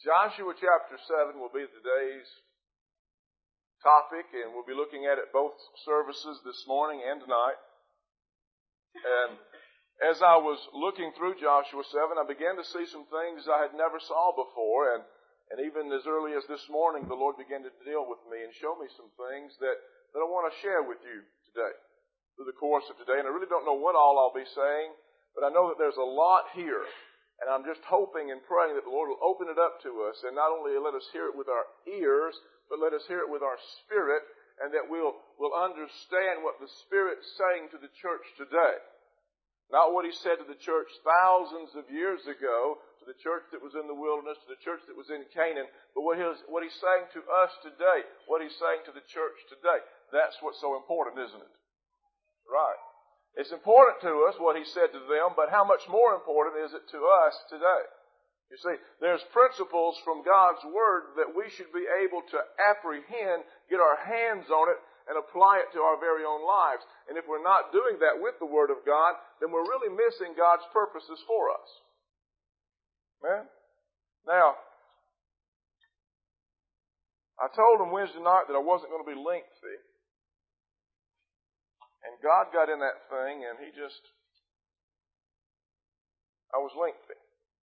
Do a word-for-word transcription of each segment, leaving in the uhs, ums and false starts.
Joshua chapter seven will be today's topic, and we'll be looking at it both services this morning and tonight. And as I was looking through Joshua seven, I began to see some things I had never saw before, and, and even as early as this morning, the Lord began to deal with me and show me some things that, that I want to share with you today through the course of today. And I really don't know what all I'll be saying, but I know that there's a lot here. And I'm just hoping and praying that the Lord will open it up to us and not only let us hear it with our ears, but let us hear it with our spirit, and that we'll, we'll understand what the Spirit's saying to the church today. Not what He said to the church thousands of years ago, to the church that was in the wilderness, to the church that was in Canaan, but what, his, what He's saying to us today, what He's saying to the church today. That's what's so important, isn't it? Right. It's important to us what He said to them, but how much more important is it to us today? You see, there's principles from God's Word that we should be able to apprehend, get our hands on it, and apply it to our very own lives. And if we're not doing that with the Word of God, then we're really missing God's purposes for us. Amen? Now, I told them Wednesday night that I wasn't going to be lengthy. And God got in that thing, and He just, I was lengthy.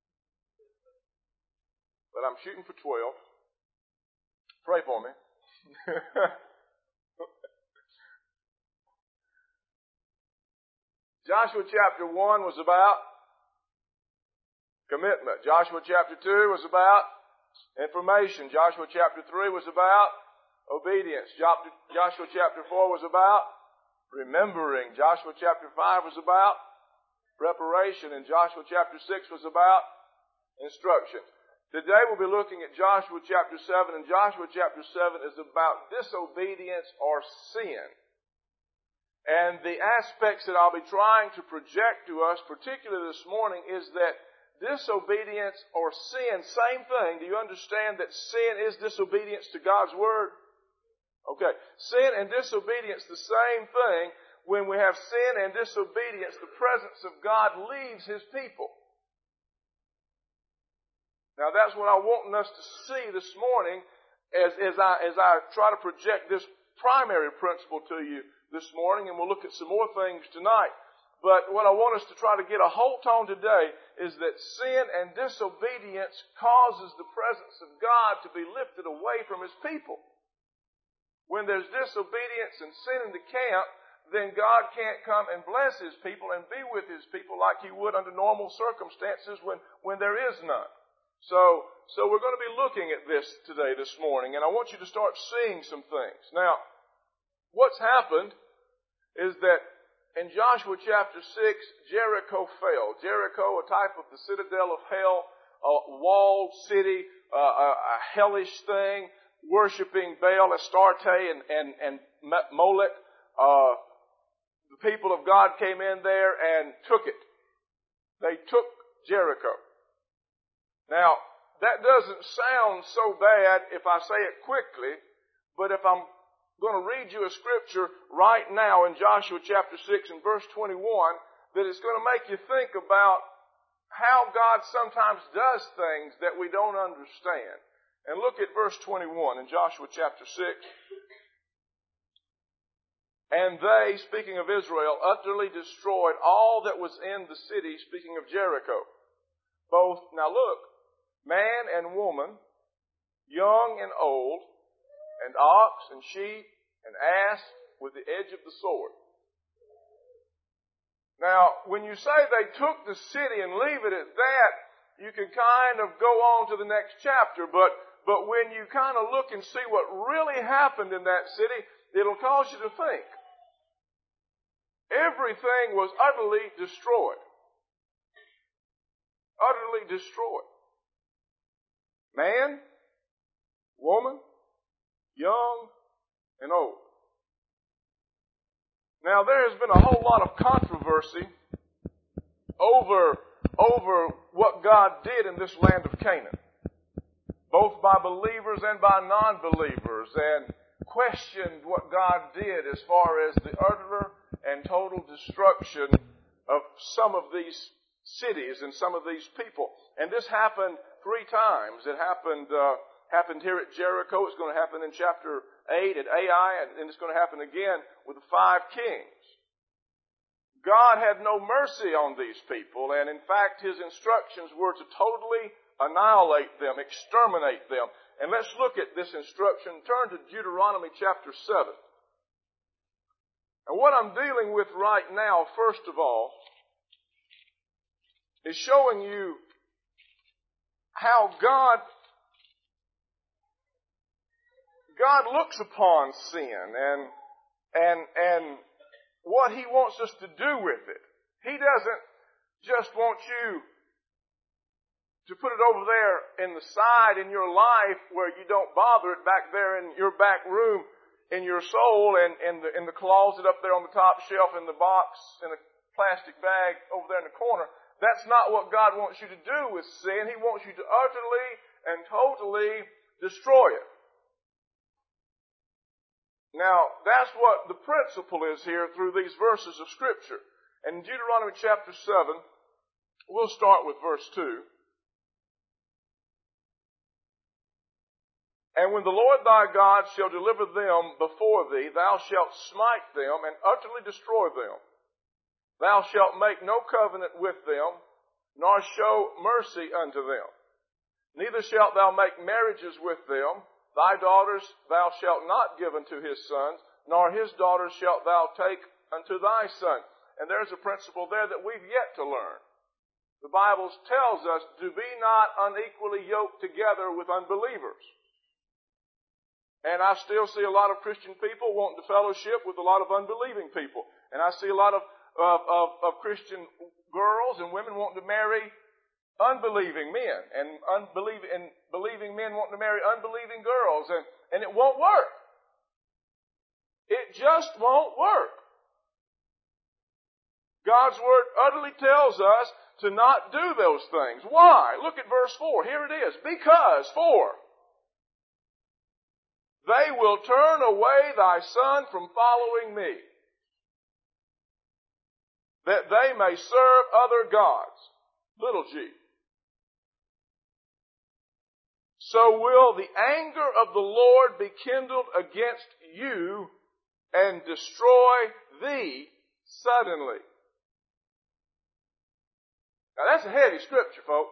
But I'm shooting for twelve. Pray for me. Joshua chapter one was about commitment. Joshua chapter two was about information. Joshua chapter three was about obedience. Joshua chapter four was about remembering. Joshua chapter five was about preparation, and Joshua chapter six was about instruction. Today we'll be looking at Joshua chapter seven, and Joshua chapter seven is about disobedience or sin. And the aspects that I'll be trying to project to us, particularly this morning, is that disobedience or sin, same thing. Do you understand that sin is disobedience to God's Word? Okay. Sin and disobedience, the same thing. When we have sin and disobedience, the presence of God leaves His people. Now that's what I want us to see this morning as, as, I, as I try to project this primary principle to you this morning, and we'll look at some more things tonight. But what I want us to try to get a hold on today is that sin and disobedience causes the presence of God to be lifted away from His people. When there's disobedience and sin in the camp, then God can't come and bless His people and be with His people like He would under normal circumstances when, when there is none. So, so we're going to be looking at this today, this morning, and I want you to start seeing some things. Now, what's happened is that in Joshua chapter six, Jericho fell. Jericho, a type of the citadel of hell, a walled city, uh, a, a hellish thing, worshiping Baal, Astarte, and, and, and Molech. Uh, the people of God came in there and took it. They took Jericho. Now, that doesn't sound so bad if I say it quickly, but if I'm going to read you a scripture right now in Joshua chapter six and verse twenty-one, that is going to make you think about how God sometimes does things that we don't understand. And look at verse twenty-one in Joshua chapter six. And they, speaking of Israel, utterly destroyed all that was in the city, speaking of Jericho. Both, now look, man and woman, young and old, and ox and sheep and ass with the edge of the sword. Now, when you say they took the city and leave it at that, you can kind of go on to the next chapter, but But when you kind of look and see what really happened in that city, it'll cause you to think. Everything was utterly destroyed. Utterly destroyed. Man, woman, young, and old. Now there has been a whole lot of controversy over, over what God did in this land of Canaan, both by believers and by non-believers, and questioned what God did as far as the utter and total destruction of some of these cities and some of these people. And this happened three times. It happened, uh, happened here at Jericho. It's going to happen in chapter eight at Ai, and it's going to happen again with the five kings. God had no mercy on these people, and in fact, His instructions were to totally annihilate them, exterminate them. And let's look at this instruction. Turn to Deuteronomy chapter seven. And what I'm dealing with right now, first of all, is showing you how God, God looks upon sin and, and, and what He wants us to do with it. He doesn't just want you to put it over there in the side in your life where you don't bother it back there in your back room in your soul and in the, in the closet up there on the top shelf in the box in a plastic bag over there in the corner. That's not what God wants you to do with sin. He wants you to utterly and totally destroy it. Now, that's what the principle is here through these verses of Scripture. And in Deuteronomy chapter seven, we'll start with verse two. And when the Lord thy God shall deliver them before thee, thou shalt smite them and utterly destroy them. Thou shalt make no covenant with them, nor show mercy unto them. Neither shalt thou make marriages with them. Thy daughters thou shalt not give unto his sons, nor his daughters shalt thou take unto thy son. And there's a principle there that we've yet to learn. The Bible tells us to be not unequally yoked together with unbelievers. And I still see a lot of Christian people wanting to fellowship with a lot of unbelieving people. And I see a lot of, of, of, of Christian girls and women wanting to marry unbelieving men. And, unbelieving, and believing men wanting to marry unbelieving girls. And, and it won't work. It just won't work. God's Word utterly tells us to not do those things. Why? Look at verse four. Here it is. Because, for, they will turn away thy son from following me, that they may serve other gods. Little g. So will the anger of the Lord be kindled against you and destroy thee suddenly. Now that's a heavy scripture, folks.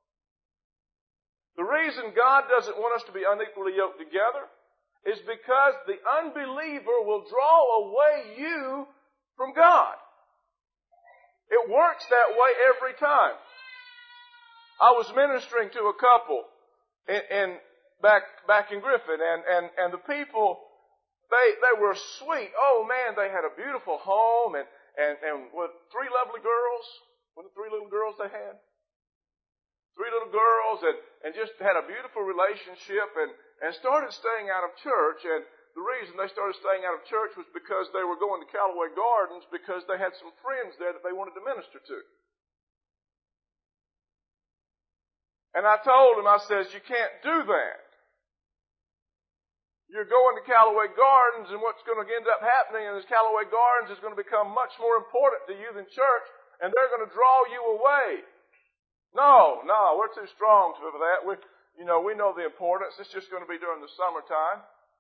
The reason God doesn't want us to be unequally yoked together is because the unbeliever will draw away you from God. It works that way every time. I was ministering to a couple in, in back back in Griffin, and, and, and the people, they they were sweet. Oh man, they had a beautiful home, and, and, and with three lovely girls. What the three little girls they had? Three little girls, and, and just had a beautiful relationship, and, and started staying out of church. And the reason they started staying out of church was because they were going to Callaway Gardens because they had some friends there that they wanted to minister to. And I told them, I says, you can't do that. You're going to Callaway Gardens, and what's going to end up happening is Callaway Gardens is going to become much more important to you than church, and they're going to draw you away. No, no, we're too strong for that. We, you know, we know the importance. It's just going to be during the summertime.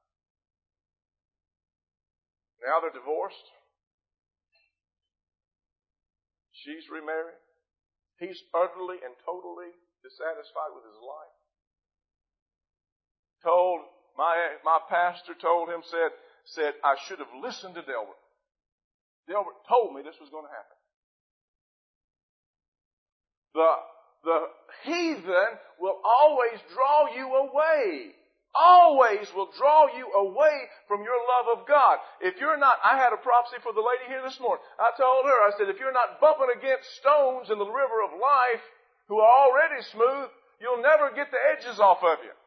Now they're divorced. She's remarried. He's utterly and totally dissatisfied with his life. Told, my, my pastor told him, said, said, I should have listened to Delbert. Delbert told me this was going to happen. The The heathen will always draw you away. Always will draw you away from your love of God. If you're not, I had a prophecy for the lady here this morning. I told her, I said, if you're not bumping against stones in the river of life who are already smooth, you'll never get the edges off of you.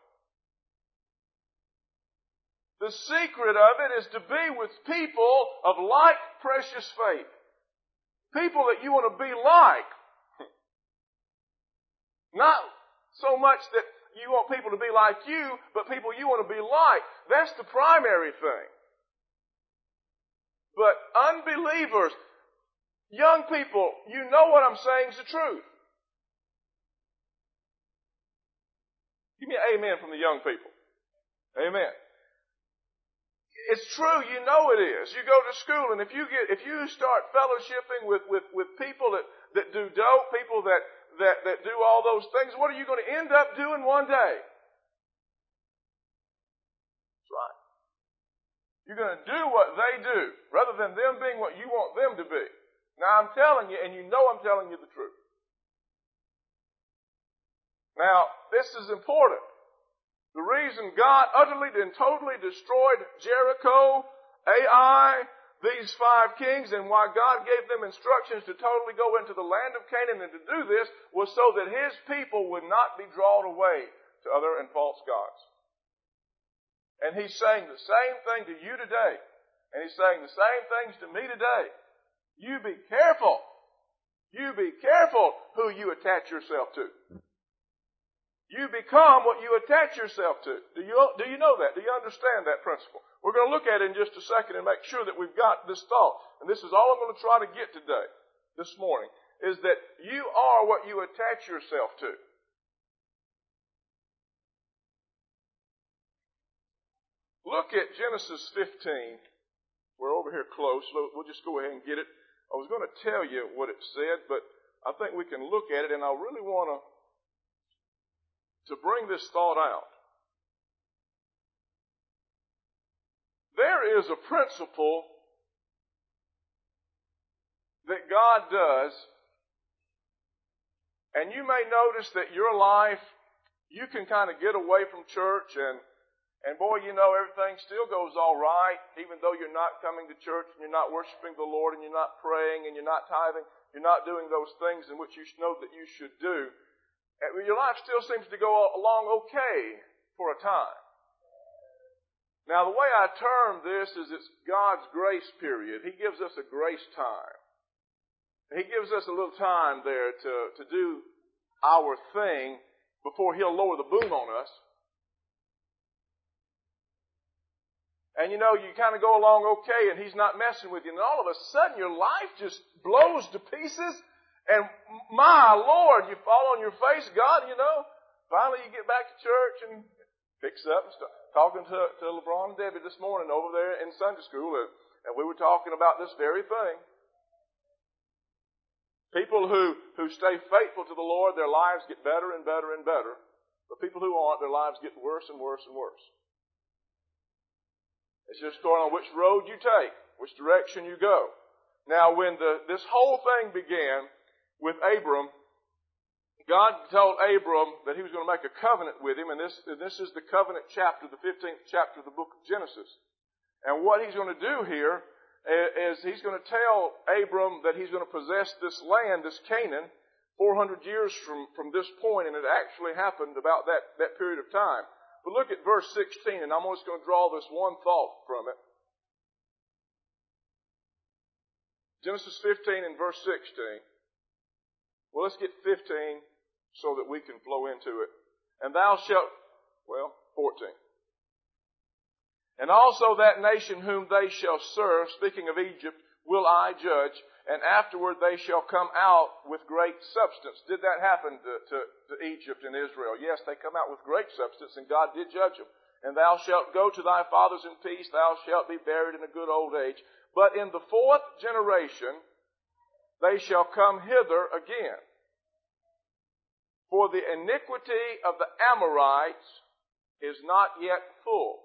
The secret of it is to be with people of like precious faith. People that you want to be like. Not so much that you want people to be like you, but people you want to be like. That's the primary thing. But unbelievers, young people, you know what I'm saying is the truth. Give me an amen from the young people. Amen. It's true, you know it is. You go to school, and if you get, if you start fellowshipping with, with, with people that, that do dope, people that, that, that do all those things, what are you going to end up doing one day? That's right. You're going to do what they do, rather than them being what you want them to be. Now I'm telling you, and you know I'm telling you the truth. Now, this is important. The reason God utterly and totally destroyed Jericho, Ai, these five kings, and why God gave them instructions to totally go into the land of Canaan and to do this was so that His people would not be drawn away to other and false gods. And He's saying the same thing to you today. And He's saying the same things to me today. You be careful. You be careful who you attach yourself to. You become what you attach yourself to. Do you, do you know that? Do you understand that principle? We're going to look at it in just a second and make sure that we've got this thought. And this is all I'm going to try to get today, this morning, is that you are what you attach yourself to. Look at Genesis fifteen. We're over here close. We'll just go ahead and get it. I was going to tell you what it said, but I think we can look at it, and I really want to to bring this thought out. There is a principle that God does, and you may notice that your life, you can kind of get away from church, and, and boy, you know, everything still goes all right, even though you're not coming to church, and you're not worshiping the Lord, and you're not praying, and you're not tithing, you're not doing those things in which you know that you should do. Your life still seems to go along okay for a time. Now, the way I term this is it's God's grace period. He gives us a grace time. He gives us a little time there to, to do our thing before He'll lower the boom on us. And you know, you kind of go along okay and He's not messing with you. And all of a sudden your life just blows to pieces. And my Lord, you fall on your face, God, you know. Finally you get back to church and picks up and start talking to, to LeBron and Debbie this morning over there in Sunday school. And, and we were talking about this very thing. People who, who stay faithful to the Lord, their lives get better and better and better. But people who aren't, their lives get worse and worse and worse. It's just going on which road you take, which direction you go. Now when the, this whole thing began, with Abram, God told Abram that He was going to make a covenant with him, and this, and this is the covenant chapter, the fifteenth chapter of the book of Genesis. And what He's going to do here is He's going to tell Abram that He's going to possess this land, this Canaan, four hundred years from, from this point, and it actually happened about that, that period of time. But look at verse sixteen, and I'm just going to draw this one thought from it. Genesis fifteen and verse sixteen. Well, let's get fifteen so that we can flow into it. And thou shalt, well, fourteen. And also that nation whom they shall serve, speaking of Egypt, will I judge, and afterward they shall come out with great substance. Did that happen to, to, to Egypt and Israel? Yes, they come out with great substance, and God did judge them. And thou shalt go to thy fathers in peace, thou shalt be buried in a good old age. But in the fourth generation they shall come hither again. For the iniquity of the Amorites is not yet full.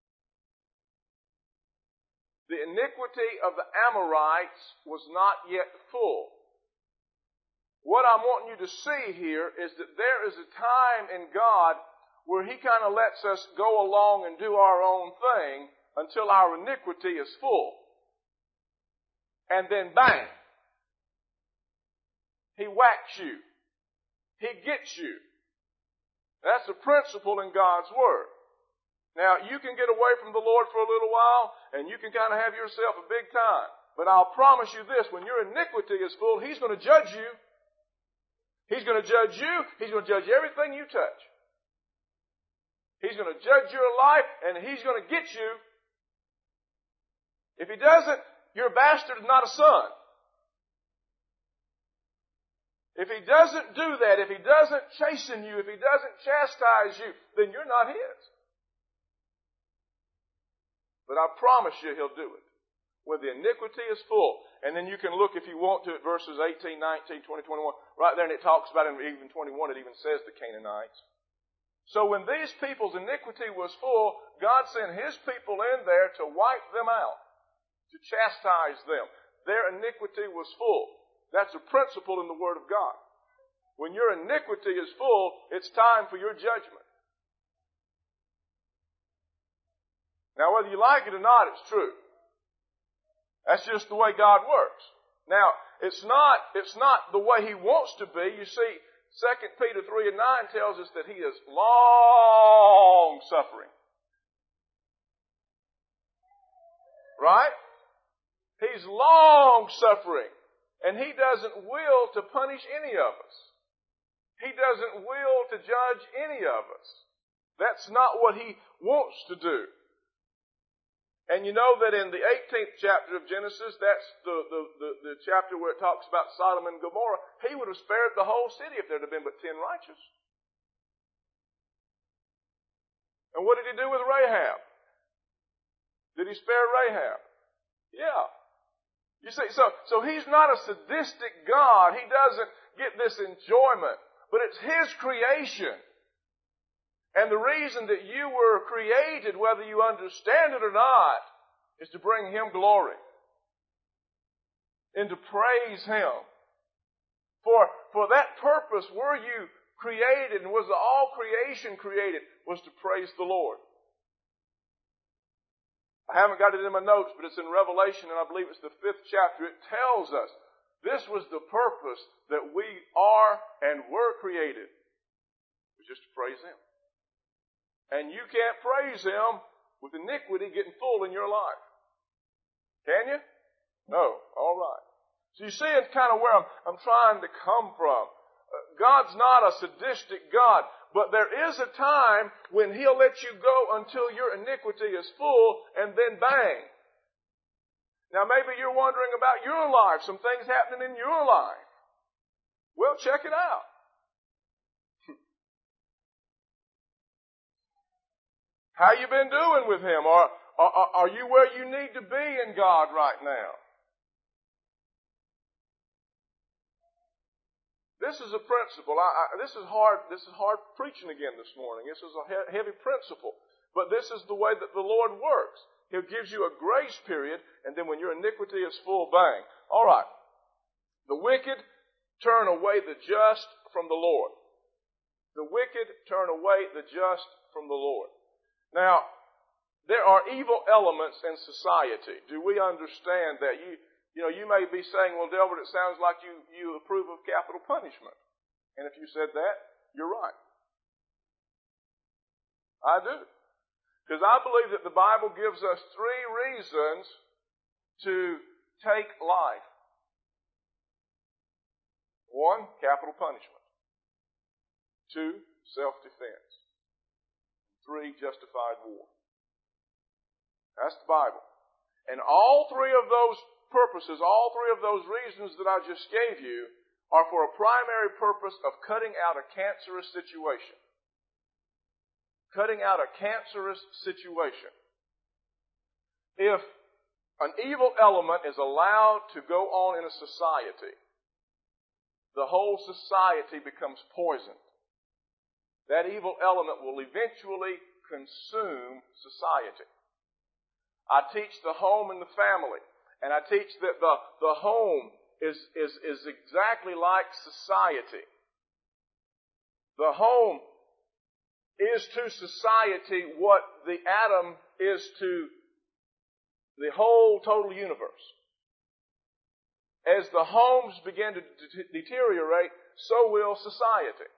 The iniquity of the Amorites was not yet full. What I'm wanting you to see here is that there is a time in God where He kind of lets us go along and do our own thing until our iniquity is full. And then bang! He whacks you. He gets you. That's a principle in God's Word. Now, you can get away from the Lord for a little while, and you can kind of have yourself a big time. But I'll promise you this, when your iniquity is full, He's going to judge you. He's going to judge you. He's going to judge everything you touch. He's going to judge your life, and He's going to get you. If He doesn't, you're a bastard and not a son. If He doesn't do that, if He doesn't chasten you, if He doesn't chastise you, then you're not His. But I promise you He'll do it. When the iniquity is full. And then you can look, if you want to, at verses eighteen, nineteen, twenty, twenty-one. Right there, and it talks about it in even twenty-one, it even says the Canaanites. So when these people's iniquity was full, God sent His people in there to wipe them out, to chastise them. Their iniquity was full. That's a principle in the Word of God. When your iniquity is full, it's time for your judgment. Now, whether you like it or not, it's true. That's just the way God works. Now, it's not, it's not the way He wants to be. You see, Second Peter three and nine tells us that He is long suffering. Right? He's long suffering. And He doesn't will to punish any of us. He doesn't will to judge any of us. That's not what He wants to do. And you know that in the eighteenth chapter of Genesis, that's the, the, the, the chapter where it talks about Sodom and Gomorrah, He would have spared the whole city if there had been but ten righteous. And what did He do with Rahab? Did He spare Rahab? Yeah. You see, so, so He's not a sadistic God. He doesn't get this enjoyment. But it's His creation. And the reason that you were created, whether you understand it or not, is to bring Him glory. And to praise Him. For, for that purpose were you created, and was all creation created, was to praise the Lord. I haven't got it in my notes, but it's in Revelation, and I believe it's the fifth chapter. It tells us this was the purpose that we are and were created. It was just to praise Him. And you can't praise Him with iniquity getting full in your life. Can you? No. All right. So you see it's kind of where I'm, I'm trying to come from. Uh, God's not a sadistic God, but there is a time when He'll let you go until your iniquity is full, and then bang. Now maybe you're wondering about your life, some things happening in your life. Well, check it out. How you been doing with Him? Or, or, are you where you need to be in God right now? This is a principle. I, I, this is hard. This is hard preaching again this morning. This is a he- heavy principle, but this is the way that the Lord works. He gives you a grace period, and then when your iniquity is full, bang. All right. The wicked turn away the just from the Lord. The wicked turn away the just from the Lord. Now, there are evil elements in society. Do we understand that? You, you know, you may be saying, well, Delbert, it sounds like you, you approve of capital punishment. And if you said that, you're right. I do. Because I believe that the Bible gives us three reasons to take life. One, capital punishment. Two, self-defense. Three, justified war. That's the Bible. And all three of those purposes, all three of those reasons that I just gave you are for a primary purpose of cutting out a cancerous situation. Cutting out a cancerous situation. If an evil element is allowed to go on in a society, the whole society becomes poisoned. That evil element will eventually consume society. I teach the home and the family, and I teach that the, the home is, is, is exactly like society. The home is to society what the atom is to the whole total universe. As the homes begin to de- deteriorate, so will society.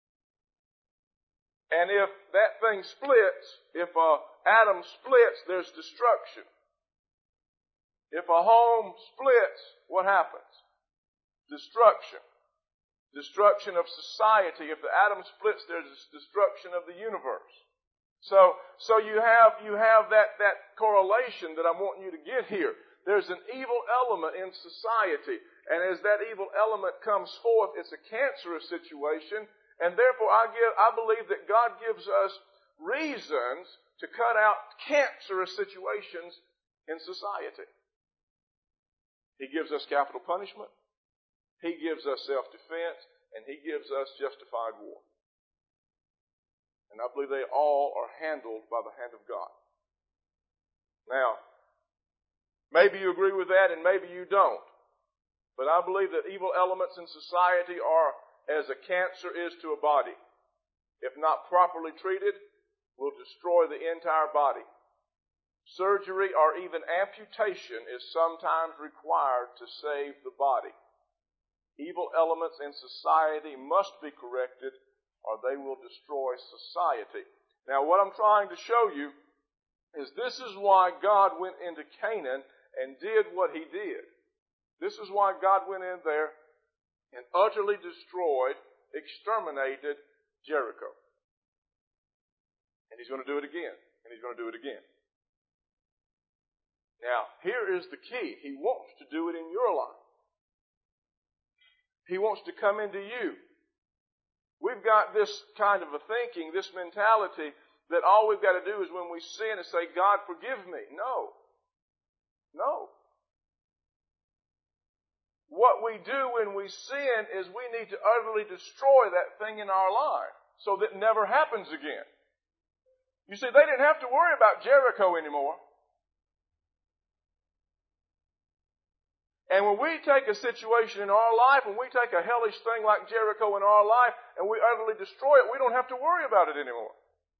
And if that thing splits, if an atom splits, there's destruction. If a home splits, what happens? Destruction. Destruction of society. If the atom splits, there's destruction of the universe. So, so you have, you have that, that correlation that I'm wanting you to get here. There's an evil element in society. And as that evil element comes forth, it's a cancerous situation. And therefore, I give, I believe that God gives us reasons to cut out cancerous situations in society. He gives us capital punishment. He gives us self-defense. And He gives us justified war. And I believe they all are handled by the hand of God. Now, maybe you agree with that and maybe you don't. But I believe that evil elements in society are as a cancer is to a body. If not properly treated, will destroy the entire body. Surgery or even amputation is sometimes required to save the body. Evil elements in society must be corrected or they will destroy society. Now, what I'm trying to show you is this is why God went into Canaan and did what He did. This is why God went in there and utterly destroyed, exterminated Jericho. And He's going to do it again. And He's going to do it again. Now, here is the key. He wants to do it in your life. He wants to come into you. We've got this kind of a thinking, this mentality, that all we've got to do is when we sin is say, God, forgive me. No. No. What we do when we sin is we need to utterly destroy that thing in our life so that it never happens again. You see, they didn't have to worry about Jericho anymore. And when we take a situation in our life, when we take a hellish thing like Jericho in our life and we utterly destroy it, we don't have to worry about it anymore.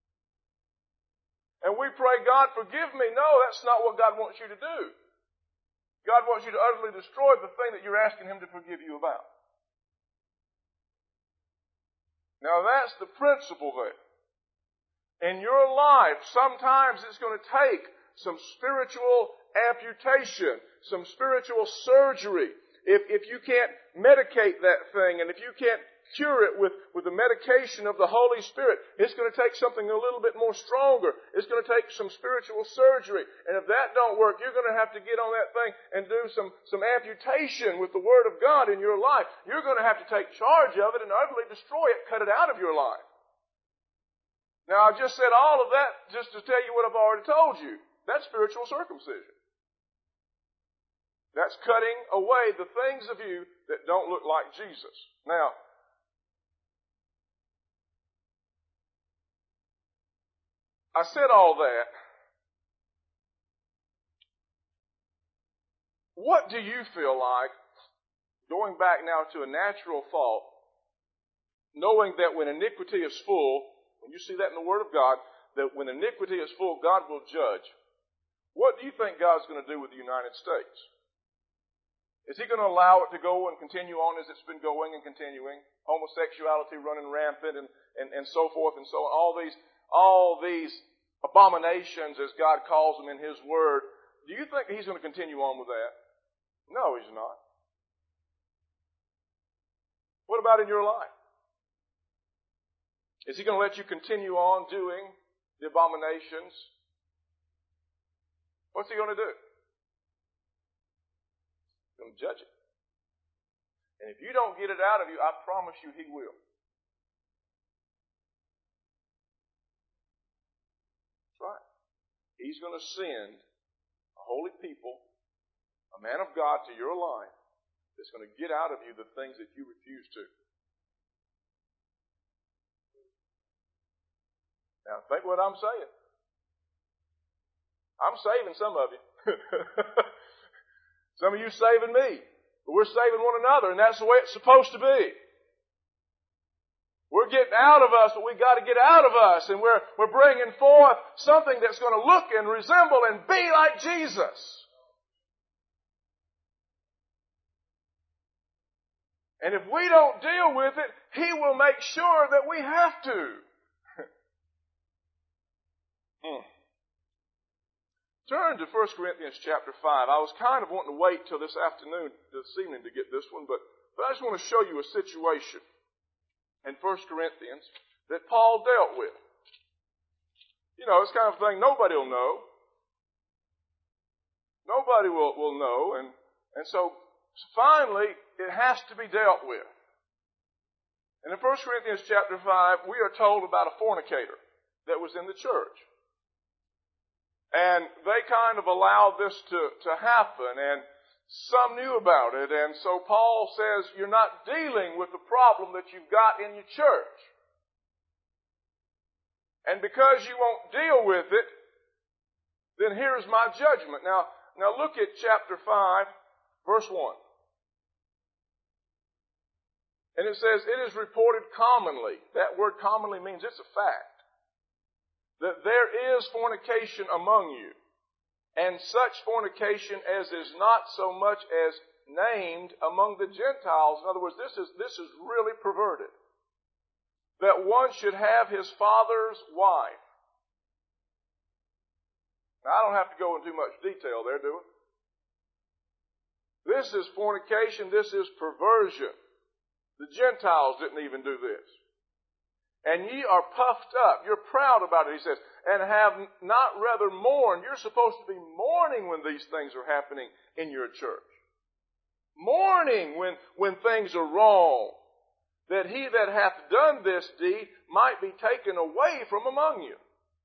And we pray, God, forgive me. No, that's not what God wants you to do. God wants you to utterly destroy the thing that you're asking Him to forgive you about. Now that's the principle there. In your life, sometimes it's going to take some spiritual amputation, some spiritual surgery. If, if you can't medicate that thing and if you can't cure it with, with the medication of the Holy Spirit, it's going to take something a little bit more stronger. It's going to take some spiritual surgery. And if that don't work, you're going to have to get on that thing and do some, some amputation with the Word of God in your life. You're going to have to take charge of it and utterly destroy it, cut it out of your life. Now, I just said all of that just to tell you what I've already told you. That's spiritual circumcision. That's cutting away the things of you that don't look like Jesus. Now, I said all that. What do you feel like, going back now to a natural thought, knowing that when iniquity is full, when you see that in the Word of God, that when iniquity is full, God will judge. What do you think God's going to do with the United States? Is He going to allow it to go and continue on as it's been going and continuing? Homosexuality running rampant and, and, and so forth and so on. All these, all these abominations, as God calls them in His Word. Do you think He's going to continue on with that? No, He's not. What about in your life? Is He going to let you continue on doing the abominations? What's He going to do? He's going to judge it. And if you don't get it out of you, I promise you He will. That's right. He's going to send a holy people, a man of God to your life that's going to get out of you the things that you refuse to. Now, think what I'm saying. I'm saving some of you. Some of you saving me. But we're saving one another, and that's the way it's supposed to be. We're getting out of us, but we've got to get out of us, and we're, we're bringing forth something that's going to look and resemble and be like Jesus. And if we don't deal with it, He will make sure that we have to. Hmm. Turn to First Corinthians chapter five. I was kind of wanting to wait till this afternoon, this evening to get this one, but, but I just want to show you a situation in First Corinthians that Paul dealt with. You know, it's kind of thing nobody will know. Nobody will, will know. And, and so finally, it has to be dealt with. And in First Corinthians chapter five, we are told about a fornicator that was in the church. And they kind of allowed this to, to happen, and some knew about it. And so Paul says, you're not dealing with the problem that you've got in your church. And because you won't deal with it, then here's my judgment. Now, now look at chapter five, verse one. And it says, it is reported commonly. That word commonly means it's a fact. That there is fornication among you, and such fornication as is not so much as named among the Gentiles. In other words, this is, this is really perverted. That one should have his father's wife. Now, I don't have to go into too much detail there, do I? This is fornication. This is perversion. The Gentiles didn't even do this. And ye are puffed up. You're proud about it, he says. And have not rather mourned. You're supposed to be mourning when these things are happening in your church. Mourning when, when things are wrong. That he that hath done this deed might be taken away from among you.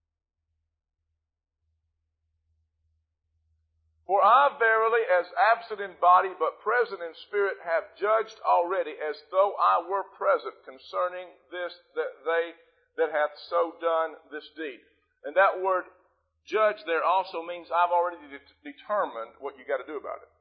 For I verily, as absent in body, but present in spirit, have judged already, as though I were present, concerning this, that they that hath so done this deed. And that word judge there also means I've already de- determined what you got to do about it.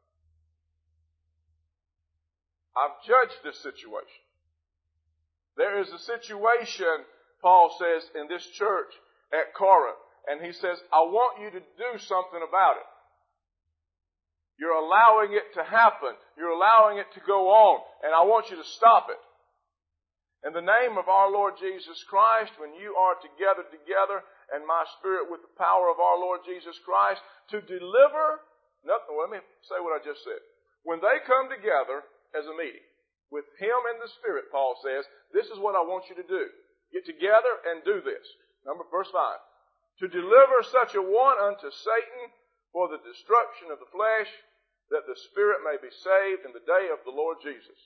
I've judged this situation. There is a situation, Paul says, in this church at Corinth, and he says, I want you to do something about it. You're allowing it to happen. You're allowing it to go on. And I want you to stop it. In the name of our Lord Jesus Christ, when you are together together, and my spirit with the power of our Lord Jesus Christ, to deliver, nothing, let me say what I just said. When they come together as a meeting, with him and the Spirit, Paul says, this is what I want you to do. Get together and do this. Number, verse five. To deliver such a one unto Satan, for the destruction of the flesh, that the spirit may be saved in the day of the Lord Jesus.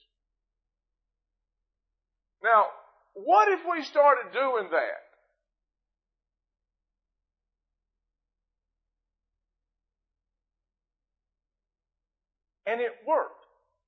Now, what if we started doing that? And it worked.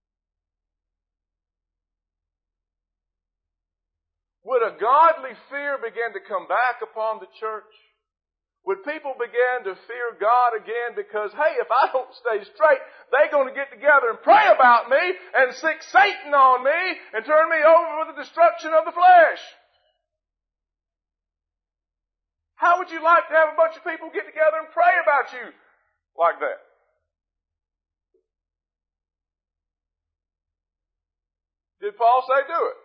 Would a godly fear begin to come back upon the church? Would people begin to fear God again because, hey, if I don't stay straight, they're going to get together and pray about me and sick Satan on me and turn me over for the destruction of the flesh? How would you like to have a bunch of people get together and pray about you like that? Did Paul say do it?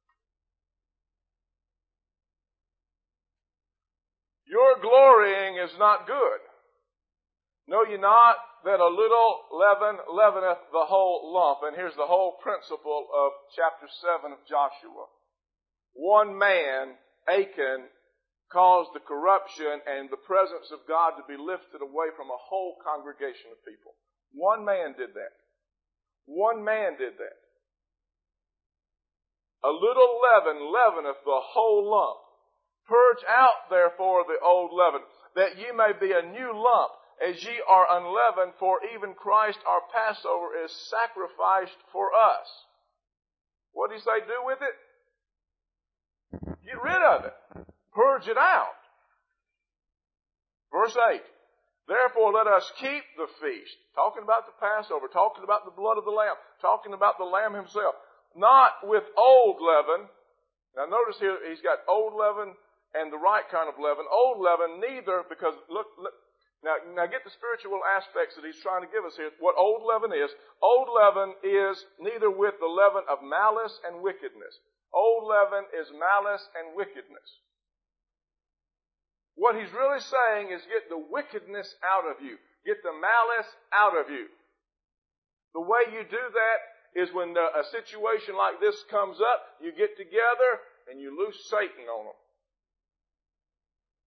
Your glorying is not good. Know ye not that a little leaven leaveneth the whole lump? And here's the whole principle of chapter seven of Joshua. One man, Achan, caused the corruption and the presence of God to be lifted away from a whole congregation of people. One man did that. One man did that. A little leaven leaveneth the whole lump. Purge out, therefore, the old leaven, that ye may be a new lump, as ye are unleavened, for even Christ our Passover is sacrificed for us. What did he say do with it? Get rid of it. Purge it out. Verse eight. Therefore let us keep the feast. Talking about the Passover, talking about the blood of the Lamb, talking about the Lamb himself. Not with old leaven. Now notice here, he's got old leaven and the right kind of leaven. Old leaven, neither, because look, look now, now get the spiritual aspects that he's trying to give us here. What old leaven is. Old leaven is neither with the leaven of malice and wickedness. Old leaven is malice and wickedness. What he's really saying is get the wickedness out of you. Get the malice out of you. The way you do that is when the, a situation like this comes up, you get together and you loose Satan on them.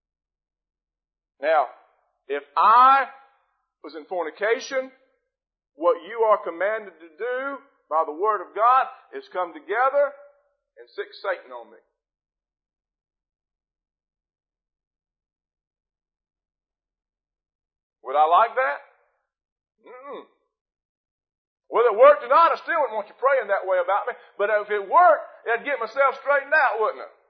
Now, if I was in fornication What you are commanded to do by the Word of God is come together and sick Satan on me. Would I like that? Mm-mm. Whether it worked or not, I still wouldn't want you praying that way about me. But if it worked, I'd get myself straightened out, wouldn't it?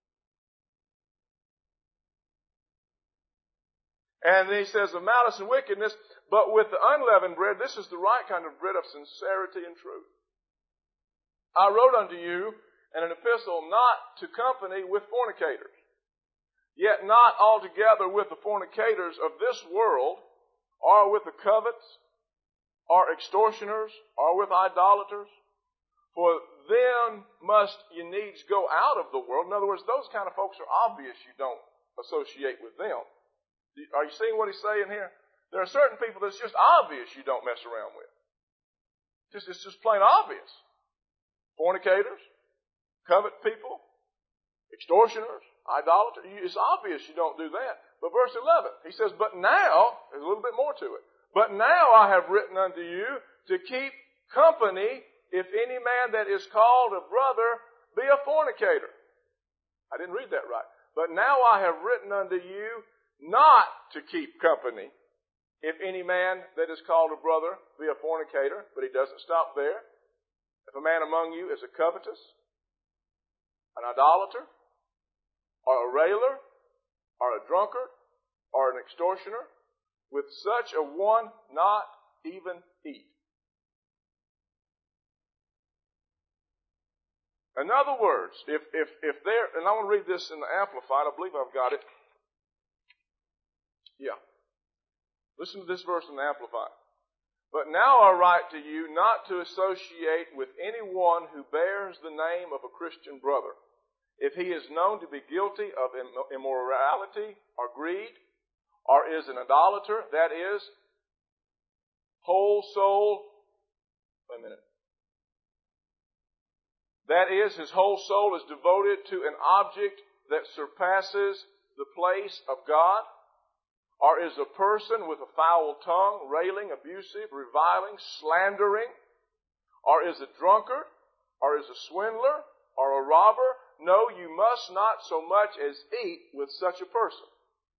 And then he says, of malice and wickedness, but with the unleavened bread, this is the right kind of bread of sincerity and truth. I wrote unto you in an epistle not to company with fornicators, yet not altogether with the fornicators of this world, or with the covets, or extortioners, or with idolaters. For them must you needs go out of the world. In other words, those kind of folks are obvious you don't associate with them. Are you seeing what he's saying here? There are certain people that's just obvious you don't mess around with. Just, it's just plain obvious. Fornicators, covet people, extortioners, idolaters. It's obvious you don't do that. But verse eleven, he says, but now, there's a little bit more to it. But now I have written unto you to keep company if any man that is called a brother be a fornicator. I didn't read that right. But now I have written unto you not to keep company if any man that is called a brother be a fornicator. But he doesn't stop there. If a man among you is a covetous, an idolater, or a railer, or a drunkard, or an extortioner, with such a one not even eat. In other words, if if if there, and I want to read this in the Amplified, I believe I've got it. Yeah. Listen to this verse in the Amplified. But now I write to you not to associate with anyone who bears the name of a Christian brother, if he is known to be guilty of immorality or greed, or is an idolater, that is, whole soul, wait a minute. That is, his whole soul is devoted to an object that surpasses the place of God, or is a person with a foul tongue, railing, abusive, reviling, slandering, or is a drunkard, or is a swindler, or a robber. No, you must not so much as eat with such a person.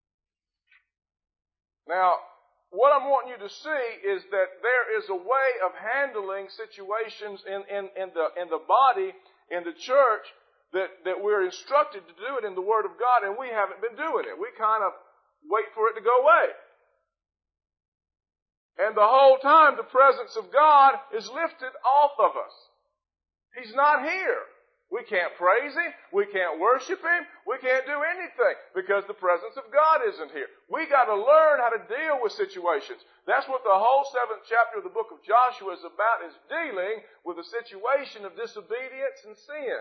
Now, what I'm wanting you to see is that there is a way of handling situations in, in, in, the, in the body, in the church, that, that we're instructed to do it in the Word of God, and we haven't been doing it. We kind of wait for it to go away. And the whole time, the presence of God is lifted off of us. He's not here. We can't praise Him. We can't worship Him. We can't do anything because the presence of God isn't here. We got to learn how to deal with situations. That's what the whole seventh chapter of the book of Joshua is about, is dealing with a situation of disobedience and sin.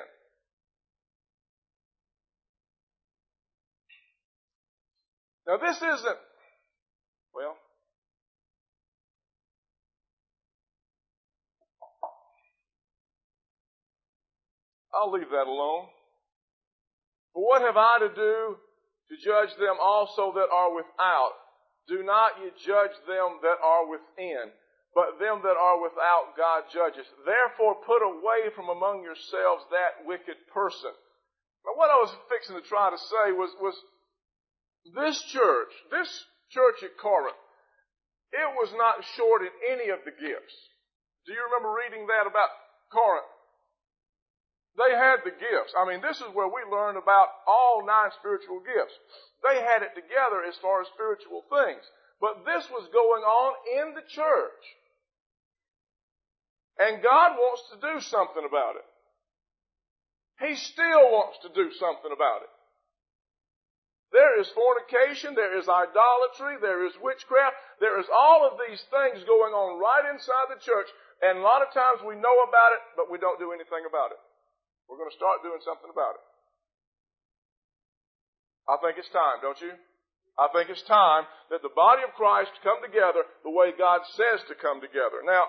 Now this isn't, well, I'll leave that alone. For what have I to do to judge them also that are without? Do not ye judge them that are within, but them that are without God judges. Therefore put away from among yourselves that wicked person. Now what I was fixing to try to say was, was this church, this church at Corinth, it was not short in any of the gifts. Do you remember reading that about Corinth? They had the gifts. I mean, this is where we learn about all nine spiritual gifts. They had it together as far as spiritual things. But this was going on in the church. And God wants to do something about it. He still wants to do something about it. There is fornication, there is idolatry, there is witchcraft, there is all of these things going on right inside the church. And a lot of times we know about it, but we don't do anything about it. We're going to start doing something about it. I think it's time, don't you? I think it's time that the body of Christ come together the way God says to come together. Now,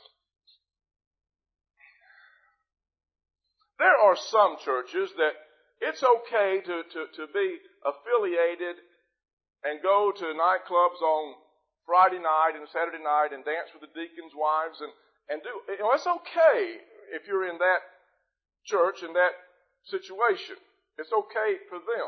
there are some churches that it's okay to, to, to be affiliated and go to nightclubs on Friday night and Saturday night and dance with the deacons' wives and, and do, you know, it's okay if you're in that church, in that situation. It's okay for them.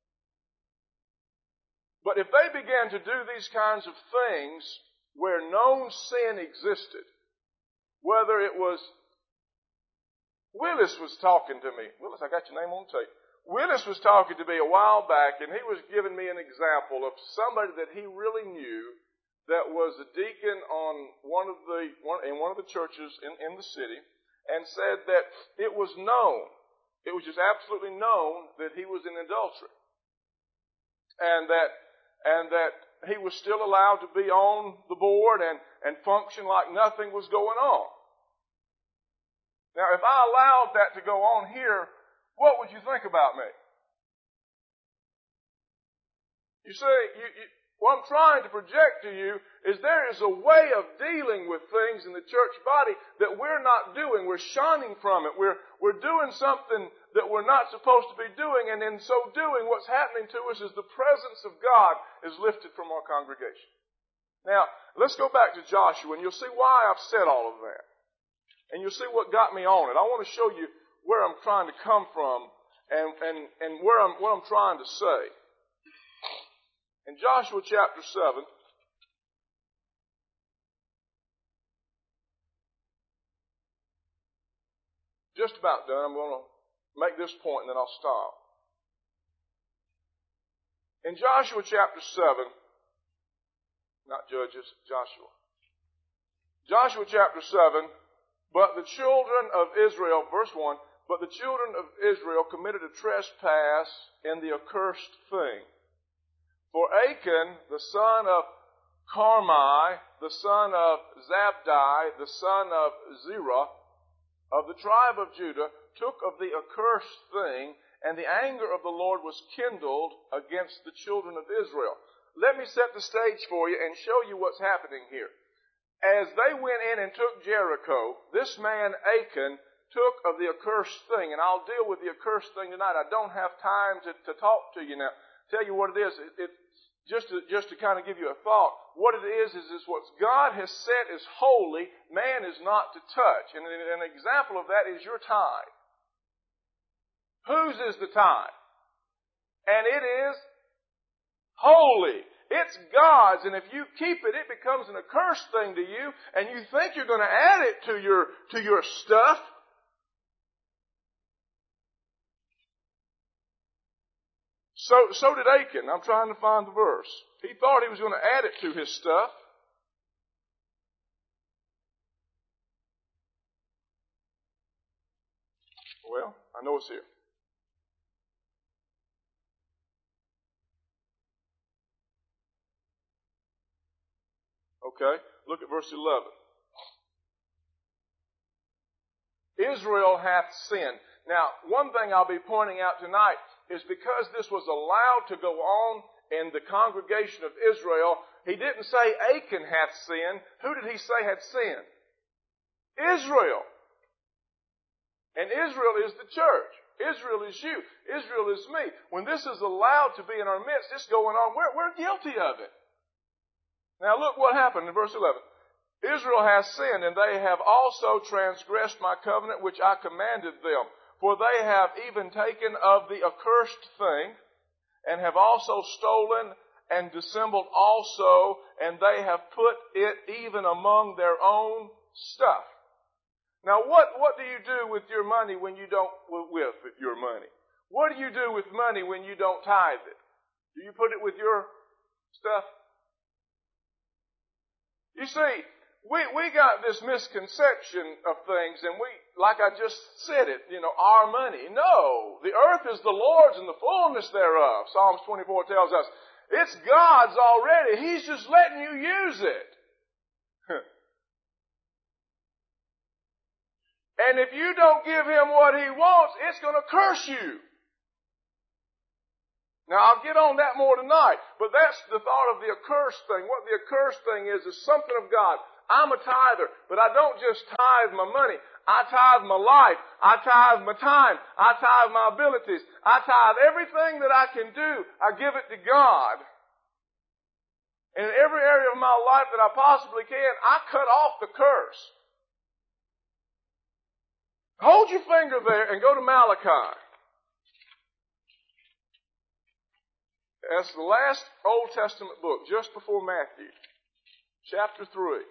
But if they began to do these kinds of things where known sin existed, whether it was, Willis was talking to me. Willis, I got your name on tape. Willis was talking to me a while back, and he was giving me an example of somebody that he really knew that was a deacon on one of the one, in one of the churches in, in the city, and said that it was known, it was just absolutely known that he was in adultery, and that and that he was still allowed to be on the board and and function like nothing was going on. Now, if I allowed that to go on here, what would you think about me? You see, you, you, what I'm trying to project to you is there is a way of dealing with things in the church body that we're not doing. We're shunning from it. We're, we're doing something that we're not supposed to be doing, and in so doing, what's happening to us is the presence of God is lifted from our congregation. Now, let's go back to Joshua, and you'll see why I've said all of that. And you'll see what got me on it. I want to show you where I'm trying to come from and, and, and where I'm, what I'm trying to say. In Joshua chapter seven, just about done. I'm going to make this point and then I'll stop. In Joshua chapter seven, not Judges, Joshua. Joshua chapter seven, but the children of Israel, verse one, but the children of Israel committed a trespass in the accursed thing. For Achan, the son of Carmi, the son of Zabdi, the son of Zerah, of the tribe of Judah, took of the accursed thing, and the anger of the Lord was kindled against the children of Israel. Let me set the stage for you and show you what's happening here. As they went in and took Jericho, this man Achan took of the accursed thing, and I'll deal with the accursed thing tonight. I don't have time to, to talk to you now. Tell you what it is. It, it, just to, just to kind of give you a thought, what it is is, is what God has set is holy, man is not to touch. And an example of that is your tithe. Whose is the tithe? And it is holy. It's God's, and if you keep it, it becomes an accursed thing to you, and you think you're going to add it to your to your stuff. So, so did Achan. I'm trying to find the verse. He thought he was going to add it to his stuff. Well, I know it's here. Okay, look at verse eleven. Israel hath sinned. Now, one thing I'll be pointing out tonight is because this was allowed to go on in the congregation of Israel, he didn't say Achan hath sinned. Who did he say had sinned? Israel. And Israel is the church. Israel is you. Israel is me. When this is allowed to be in our midst, it's going on. We're, we're guilty of it. Now look what happened in verse eleven. Israel hath sinned, and they have also transgressed my covenant which I commanded them. For they have even taken of the accursed thing, and have also stolen and dissembled also, and they have put it even among their own stuff. Now what, what do you do with your money when you don't, with your money? What do you do with money when you don't tithe it? Do you put it with your stuff? You see, we, we got this misconception of things, and we, like I just said it, you know, our money. No, the earth is the Lord's and the fullness thereof. Psalms twenty-four tells us, it's God's already. He's just letting you use it. And if you don't give Him what He wants, it's going to curse you. Now, I'll get on that more tonight, but that's the thought of the accursed thing. What the accursed thing is, is something of God. I'm a tither, but I don't just tithe my money. I tithe my life. I tithe my time. I tithe my abilities. I tithe everything that I can do. I give it to God. And in every area of my life that I possibly can, I cut off the curse. Hold your finger there and go to Malachi. That's the last Old Testament book, just before Matthew. Chapter three.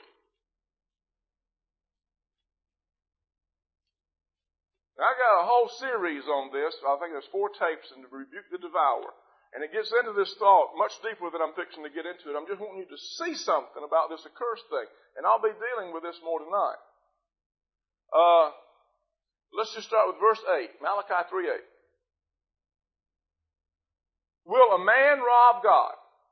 Now, I got a whole series on this. I think there's four tapes in the Rebuke the Devourer. And it gets into this thought much deeper than I'm fixing to get into it. I'm just wanting you to see something about this accursed thing. And I'll be dealing with this more tonight. Uh, let's just start with verse eight. Malachi three eight. Will a man rob God?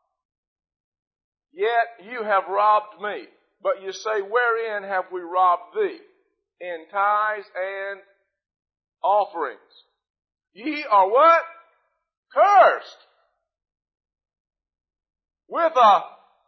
Yet you have robbed me. But you say, wherein have we robbed thee? In tithes and offerings. Ye are what? Cursed. With a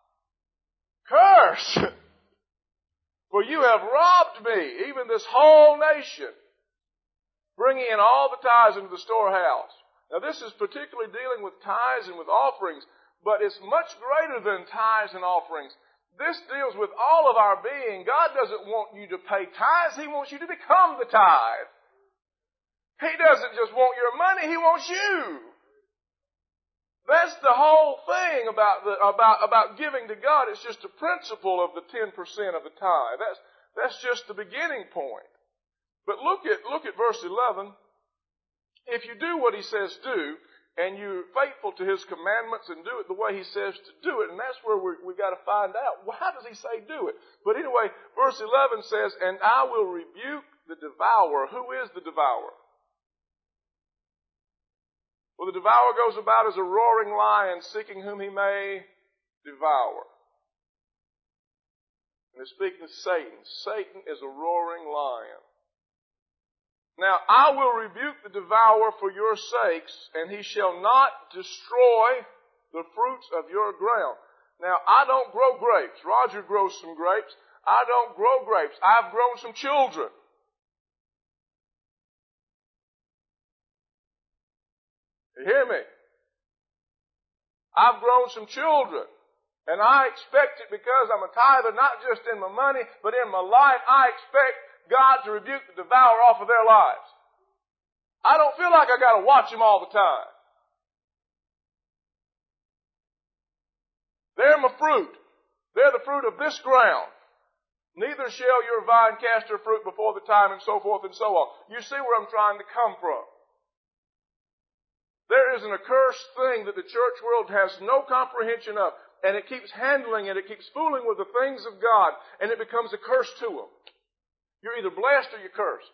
curse. For you have robbed me, even this whole nation, bringing in all the tithes into the storehouse. Now this is particularly dealing with tithes and with offerings, but it's much greater than tithes and offerings. This deals with all of our being. God doesn't want you to pay tithes. He wants you to become the tithe. He doesn't just want your money. He wants you. That's the whole thing about the, about, about giving to God. It's just a principle of the ten percent of the tithe. That's, that's just the beginning point. But look at, look at verse eleven. If you do what He says do, and you're faithful to His commandments and do it the way He says to do it, and that's where we're, we've got to find out. Well, how does He say do it? But anyway, verse eleven says, and I will rebuke the devourer. Who is the devourer? Well, the devourer goes about as a roaring lion, seeking whom he may devour. And it's speaking of Satan. Satan is a roaring lion. Now, I will rebuke the devourer for your sakes, and he shall not destroy the fruits of your ground. Now, I don't grow grapes. Roger grows some grapes. I don't grow grapes. I've grown some children. You hear me? I've grown some children. And I expect it because I'm a tither, not just in my money, but in my life. I expect God to rebuke the devourer off of their lives. I don't feel like I got to watch them all the time. They're my fruit. They're the fruit of this ground. Neither shall your vine cast her fruit before the time, and so forth and so on. You see where I'm trying to come from. There is an accursed thing that the church world has no comprehension of, and it keeps handling it, it keeps fooling with the things of God, and it becomes a curse to them. You're either blessed or you're cursed.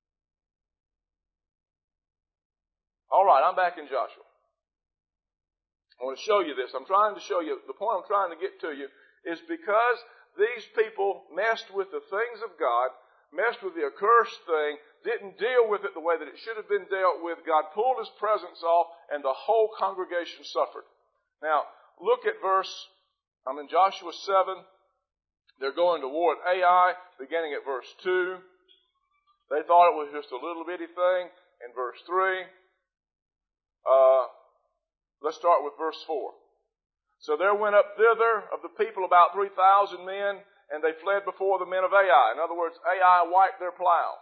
All right, I'm back in Joshua. I want to show you this. I'm trying to show you, the point I'm trying to get to you is because these people messed with the things of God, messed with the accursed thing, didn't deal with it the way that it should have been dealt with. God pulled His presence off, and the whole congregation suffered. Now, look at verse, I'm in Joshua seven. They're going to war at Ai, beginning at verse two. They thought it was just a little bitty thing. In verse three, uh, let's start with verse four. So there went up thither of the people about three thousand men, and they fled before the men of Ai. In other words, Ai wiped their plow.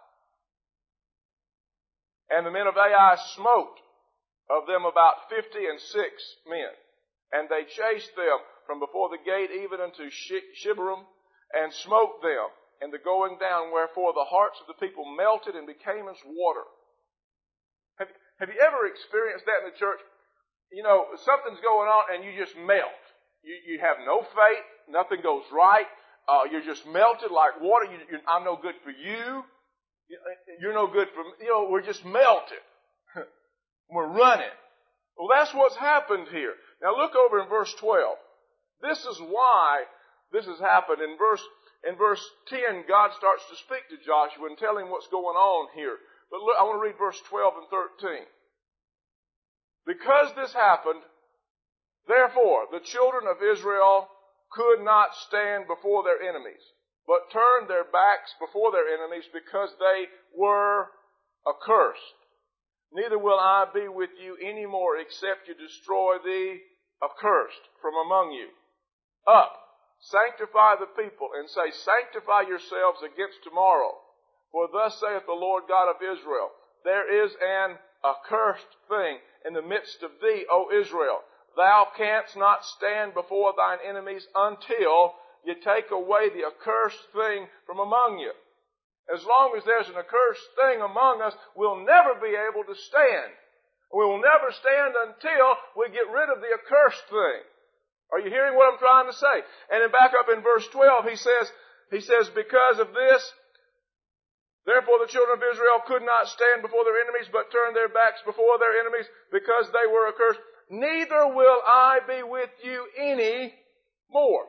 And the men of Ai smote of them about fifty and six men. And they chased them from before the gate even unto Shibarim, and smote them in the going down, wherefore the hearts of the people melted and became as water. Have, have you ever experienced that in the church? You know, something's going on and you just melt. You, you have no faith. Nothing goes right. Uh, you're just melted like water. You, you, I'm no good for you. You're no good for me. You know, we're just melted. We're running. Well, that's what's happened here. Now look over in verse twelve. This is why this has happened. In verse, in verse ten, God starts to speak to Joshua and tell him what's going on here. But look, I want to read verse twelve and thirteen. Because this happened, therefore, the children of Israel could not stand before their enemies, but turned their backs before their enemies because they were accursed. Neither will I be with you any more except you destroy the accursed from among you. up. Sanctify the people, and say, sanctify yourselves against tomorrow. For thus saith the Lord God of Israel, there is an accursed thing in the midst of thee, O Israel. Thou canst not stand before thine enemies until you take away the accursed thing from among you. As long as there's an accursed thing among us, we'll never be able to stand. We will never stand until we get rid of the accursed thing. Are you hearing what I'm trying to say? And then back up in verse twelve, he says, he says, because of this, therefore the children of Israel could not stand before their enemies, but turned their backs before their enemies, because they were accursed. Neither will I be with you any more.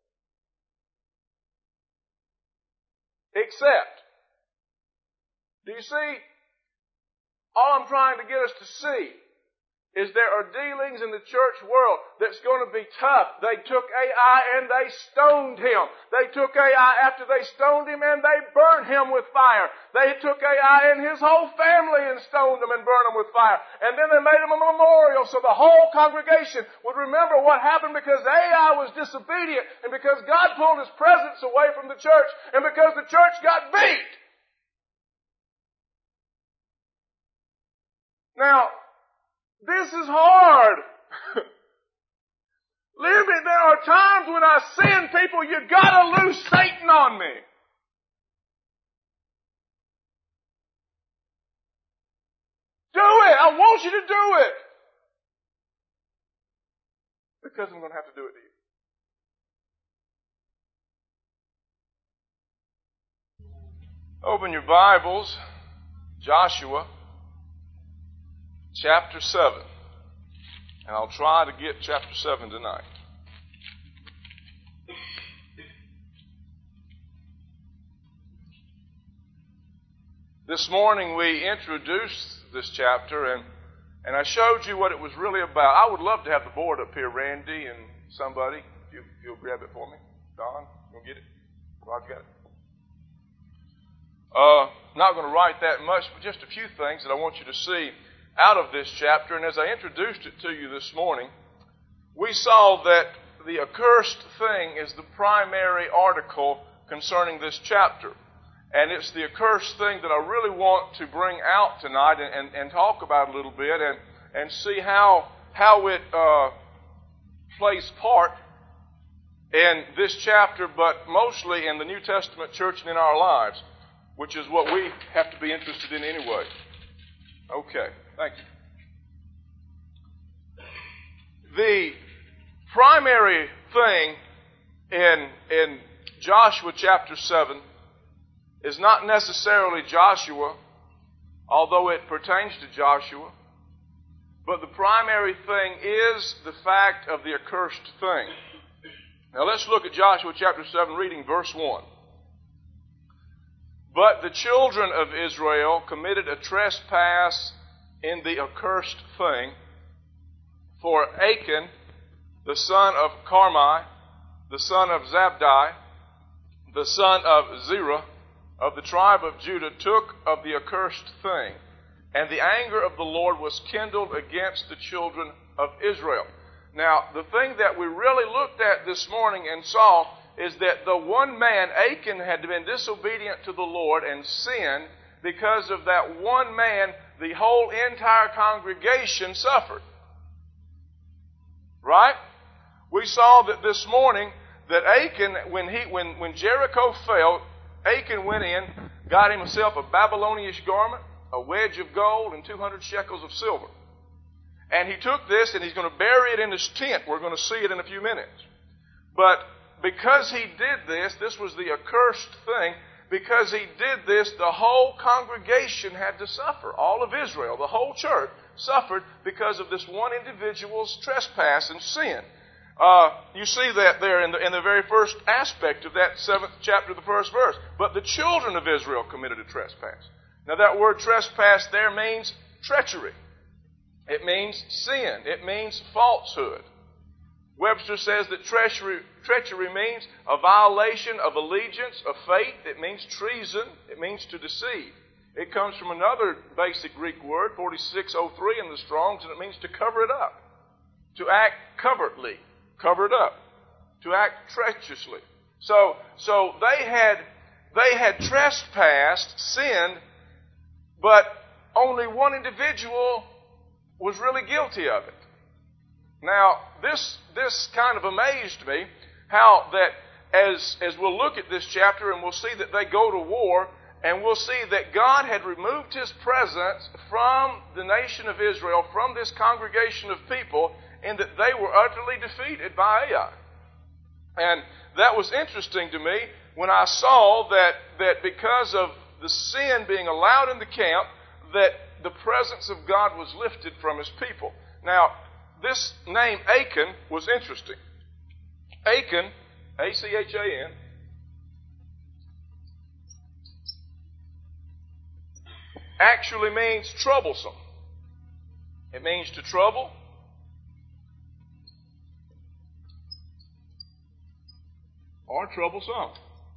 Except, do you see? All I'm trying to get us to see is there are dealings in the church world that's going to be tough. They took Ai and they stoned him. They took Ai after they stoned him and they burned him with fire. They took Ai and his whole family and stoned him and burned him with fire. And then they made him a memorial so the whole congregation would remember what happened because Ai was disobedient and because God pulled His presence away from the church and because the church got beat. Now, this is hard. Living, there are times when I sin people, you gotta lose Satan on me. Do it. I want you to do it. Because I'm going to have to do it to you. Open your Bibles, Joshua chapter seven. And I'll try to get chapter seven tonight. This morning we introduced this chapter and, and I showed you what it was really about. I would love to have the board up here, Randy and somebody. If, you, if you'll grab it for me. Don, you'll get it? Roger got it. Uh, not going to write that much, but just a few things that I want you to see out of this chapter. And as I introduced it to you this morning, we saw that the accursed thing is the primary article concerning this chapter. And it's the accursed thing that I really want to bring out tonight and, and, and talk about a little bit and, and see how, how it uh, plays part in this chapter, but mostly in the New Testament church and in our lives, which is what we have to be interested in anyway. Okay, thank you. The primary thing in, in Joshua chapter seven is not necessarily Joshua, although it pertains to Joshua, but the primary thing is the fact of the accursed thing. Now let's look at Joshua chapter seven, reading verse one. But the children of Israel committed a trespass in the accursed thing, for Achan, the son of Carmi, the son of Zabdi, the son of Zerah, of the tribe of Judah, took of the accursed thing, and the anger of the Lord was kindled against the children of Israel. Now, the thing that we really looked at this morning and saw is that the one man, Achan, had been disobedient to the Lord and sinned. Because of that one man, the whole entire congregation suffered. Right? We saw that this morning that Achan, when he when, when Jericho fell, Achan went in, got himself a Babylonish garment, a wedge of gold, and two hundred shekels of silver. And he took this and he's going to bury it in his tent. We're going to see it in a few minutes. But because he did this, this was the accursed thing, because he did this, the whole congregation had to suffer. All of Israel, the whole church, suffered because of this one individual's trespass and sin. Uh, you see that there in the, in the very first aspect of that seventh chapter, the first verse. But the children of Israel committed a trespass. Now that word trespass there means treachery. It means sin. It means falsehood. Webster says that treachery, treachery means a violation of allegiance, of faith. It means treason. It means to deceive. It comes from another basic Greek word, forty-six oh three in the Strong's, and it means to cover it up. To act covertly. Cover it up. to act treacherously. So, so they had they had trespassed, sinned, but only one individual was really guilty of it. Now, this this kind of amazed me, how that as as we'll look at this chapter and we'll see that they go to war, and we'll see that God had removed His presence from the nation of Israel, from this congregation of people, and that they were utterly defeated by Ai. And that was interesting to me when I saw that, that because of the sin being allowed in the camp, that the presence of God was lifted from His people. Now, this name Achan was interesting. Achan, A C H A N, actually means troublesome. It means to trouble. Or troublesome.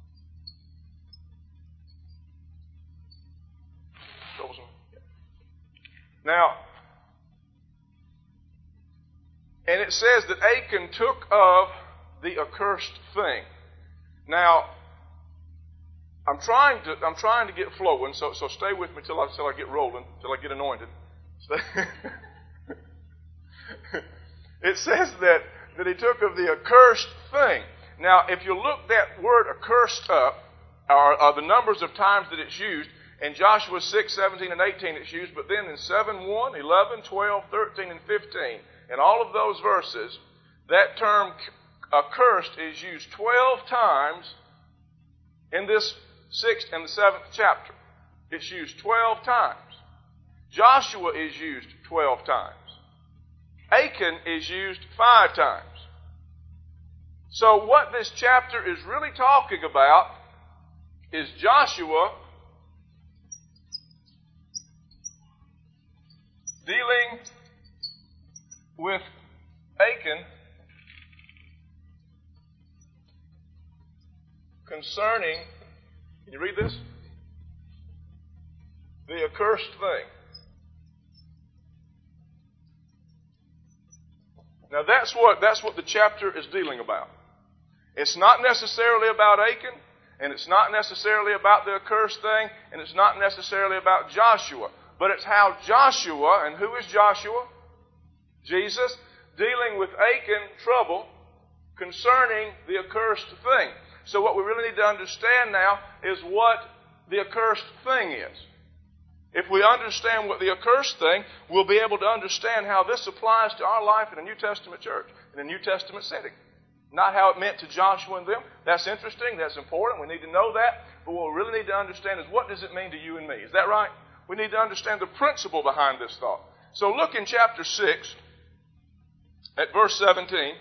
Troublesome. Now, and it says that Achan took of the accursed thing. Now, I'm trying to I'm trying to get flowing, so so stay with me till I till I get rolling, till I get anointed. It says that that he took of the accursed thing. Now, if you look that word accursed up, or, or the numbers of times that it's used, in Joshua six, seventeen, and eighteen it's used, but then in seven, one, eleven, twelve, thirteen, and fifteen, in all of those verses, that term accursed is used twelve times in this sixth and the seventh chapter. It's used twelve times. Joshua is used twelve times. Achan is used five times. So what this chapter is really talking about is Joshua dealing with Achan concerning, can you read this? The accursed thing. Now that's what that's what the chapter is dealing about. It's not necessarily about Achan, and it's not necessarily about the accursed thing, and it's not necessarily about Joshua. But it's how Joshua, and who is Joshua? Jesus, dealing with Achan trouble concerning the accursed thing. So what we really need to understand now is what the accursed thing is. If we understand what the accursed thing, we'll be able to understand how this applies to our life in a New Testament church, in a New Testament setting. Not how it meant to Joshua and them. That's interesting. That's important. We need to know that. But what we really need to understand is, what does it mean to you and me? Is that right? We need to understand the principle behind this thought. So look in chapter six at verse seventeen.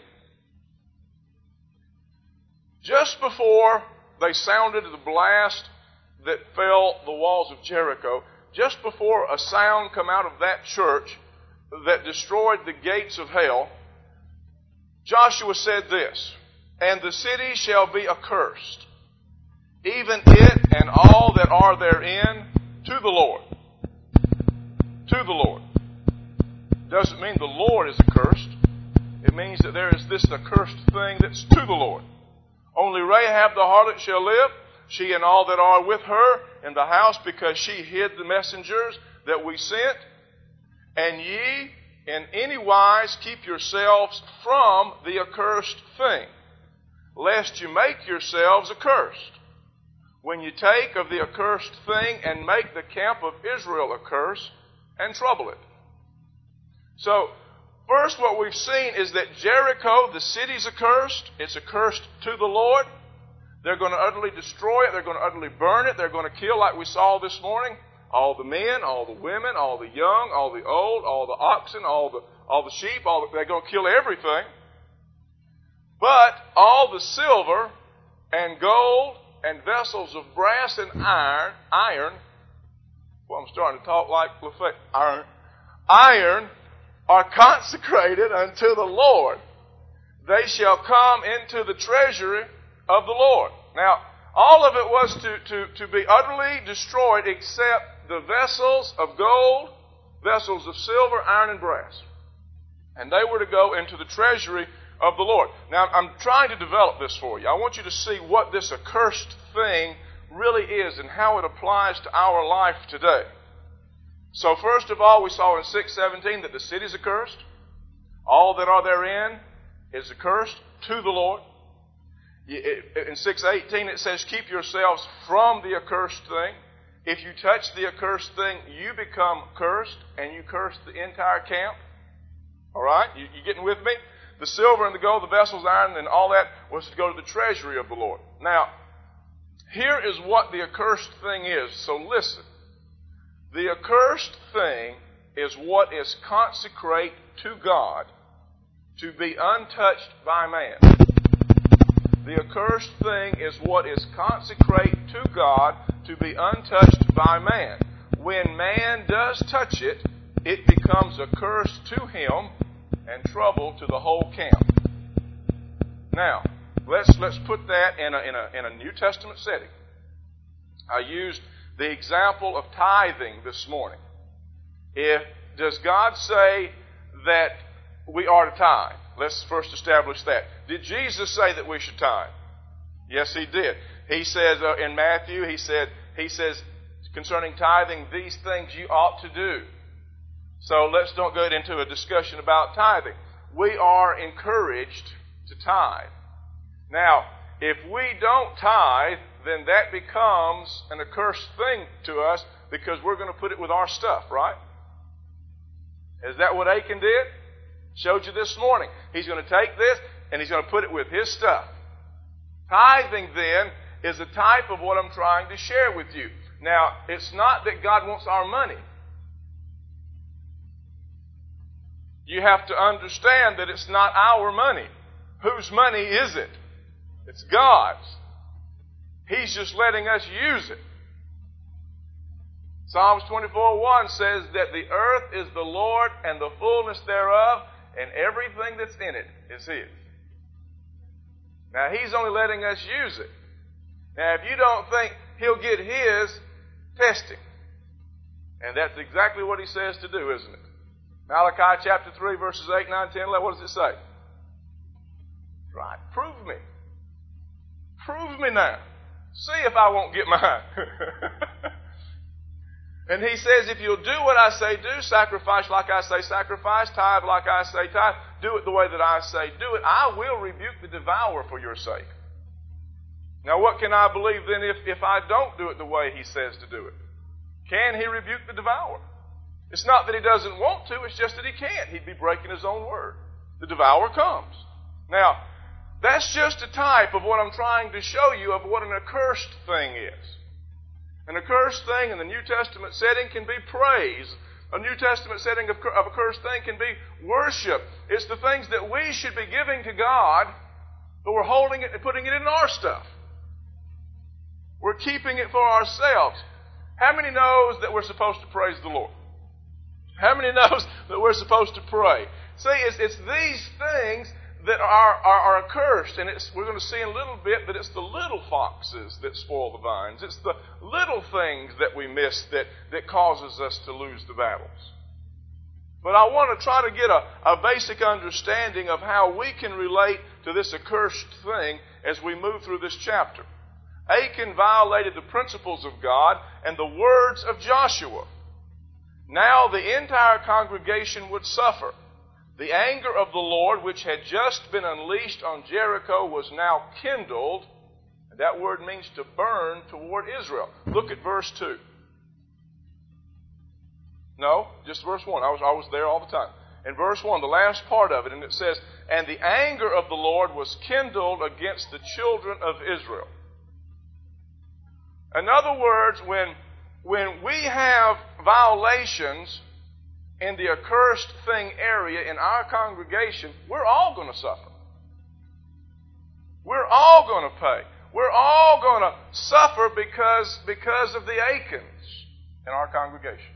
Just before they sounded the blast that fell the walls of Jericho, just before a sound come out of that church that destroyed the gates of hell, Joshua said this, "And the city shall be accursed, even it and all that are therein, to the Lord." To the Lord. Doesn't mean the Lord is accursed. It means that there is this accursed thing that's to the Lord. "Only Rahab the harlot shall live, she and all that are with her in the house, because she hid the messengers that we sent. And ye in any wise keep yourselves from the accursed thing, lest you make yourselves accursed, when you take of the accursed thing and make the camp of Israel accursed, and trouble it." So, first what we've seen is that Jericho, the city's accursed. It's accursed to the Lord. They're going to utterly destroy it. They're going to utterly burn it. They're going to kill, like we saw this morning, all the men, all the women, all the young, all the old, all the oxen, all the all the sheep. All the, they're going to kill everything. But all the silver and gold and vessels of brass and iron, iron, well, I'm starting to talk like Lafayette, iron, iron are consecrated unto the Lord. They shall come into the treasury of the Lord. Now, all of it was to, to, to be utterly destroyed except the vessels of gold, vessels of silver, iron, and brass. And they were to go into the treasury of the Lord. Now, I'm trying to develop this for you. I want you to see what this accursed thing really is and how it applies to our life today. So first of all, we saw in six seventeen that the city is accursed. All that are therein is accursed to the Lord. In six eighteen it says, keep yourselves from the accursed thing. If you touch the accursed thing, you become cursed, and you curse the entire camp. All right? You, you getting with me? The silver and the gold, the vessels, iron, and all that was to go to the treasury of the Lord. Now, here is what the accursed thing is. So listen. The accursed thing is what is consecrate to God to be untouched by man. The accursed thing is what is consecrate to God to be untouched by man. When man does touch it, it becomes a curse to him and trouble to the whole camp. Now, let's let's put that in a in a in a New Testament setting. I used the example of tithing this morning. If does God say that we are to tithe? Let's first establish that. Did Jesus say that we should tithe? Yes, He did. He says uh, in Matthew, He said He says concerning tithing, these things you ought to do. So let's don't go into a discussion about tithing. We are encouraged to tithe. Now, if we don't tithe, then that becomes an accursed thing to us because we're going to put it with our stuff, right? Is that what Achan did? Showed you this morning. He's going to take this and he's going to put it with his stuff. Tithing, then, is a type of what I'm trying to share with you. Now, it's not that God wants our money. You have to understand that it's not our money. Whose money is it? It's God's. He's just letting us use it. Psalms twenty-four one says that the earth is the Lord and the fullness thereof, and everything that's in it is His. Now, He's only letting us use it. Now, if you don't think He'll get His, test Him. And that's exactly what He says to do, isn't it? Malachi chapter three, verses eight, nine, ten, eleven, what does it say? Right, prove me. Prove me now. See if I won't get mine. And He says, if you'll do what I say do, sacrifice like I say sacrifice, tithe like I say tithe, do it the way that I say do it, I will rebuke the devourer for your sake. Now, what can I believe then if, if I don't do it the way He says to do it? Can He rebuke the devourer? It's not that He doesn't want to, it's just that He can't. He'd be breaking His own word. The devourer comes. Now, that's just a type of what I'm trying to show you of what an accursed thing is. An accursed thing in the New Testament setting can be praise. A New Testament setting of, of accursed thing can be worship. It's the things that we should be giving to God, but we're holding it and putting it in our stuff. We're keeping it for ourselves. How many knows that we're supposed to praise the Lord? How many knows that we're supposed to pray? See, it's, it's these things that are, are, are accursed, and it's, we're going to see in a little bit that it's the little foxes that spoil the vines. It's the little things that we miss that, that causes us to lose the battles. But I want to try to get a, a basic understanding of how we can relate to this accursed thing as we move through this chapter. Achan violated the principles of God and the words of Joshua. Now the entire congregation would suffer. The anger of the Lord, which had just been unleashed on Jericho, was now kindled. And that word means to burn toward Israel. Look at verse two. No, just verse one. I was, I was there all the time. In verse one, the last part of it, and it says, and the anger of the Lord was kindled against the children of Israel. In other words, when, when we have violations in the accursed thing area in our congregation, we're all going to suffer. We're all going to pay. We're all going to suffer because, because of the Achans in our congregation.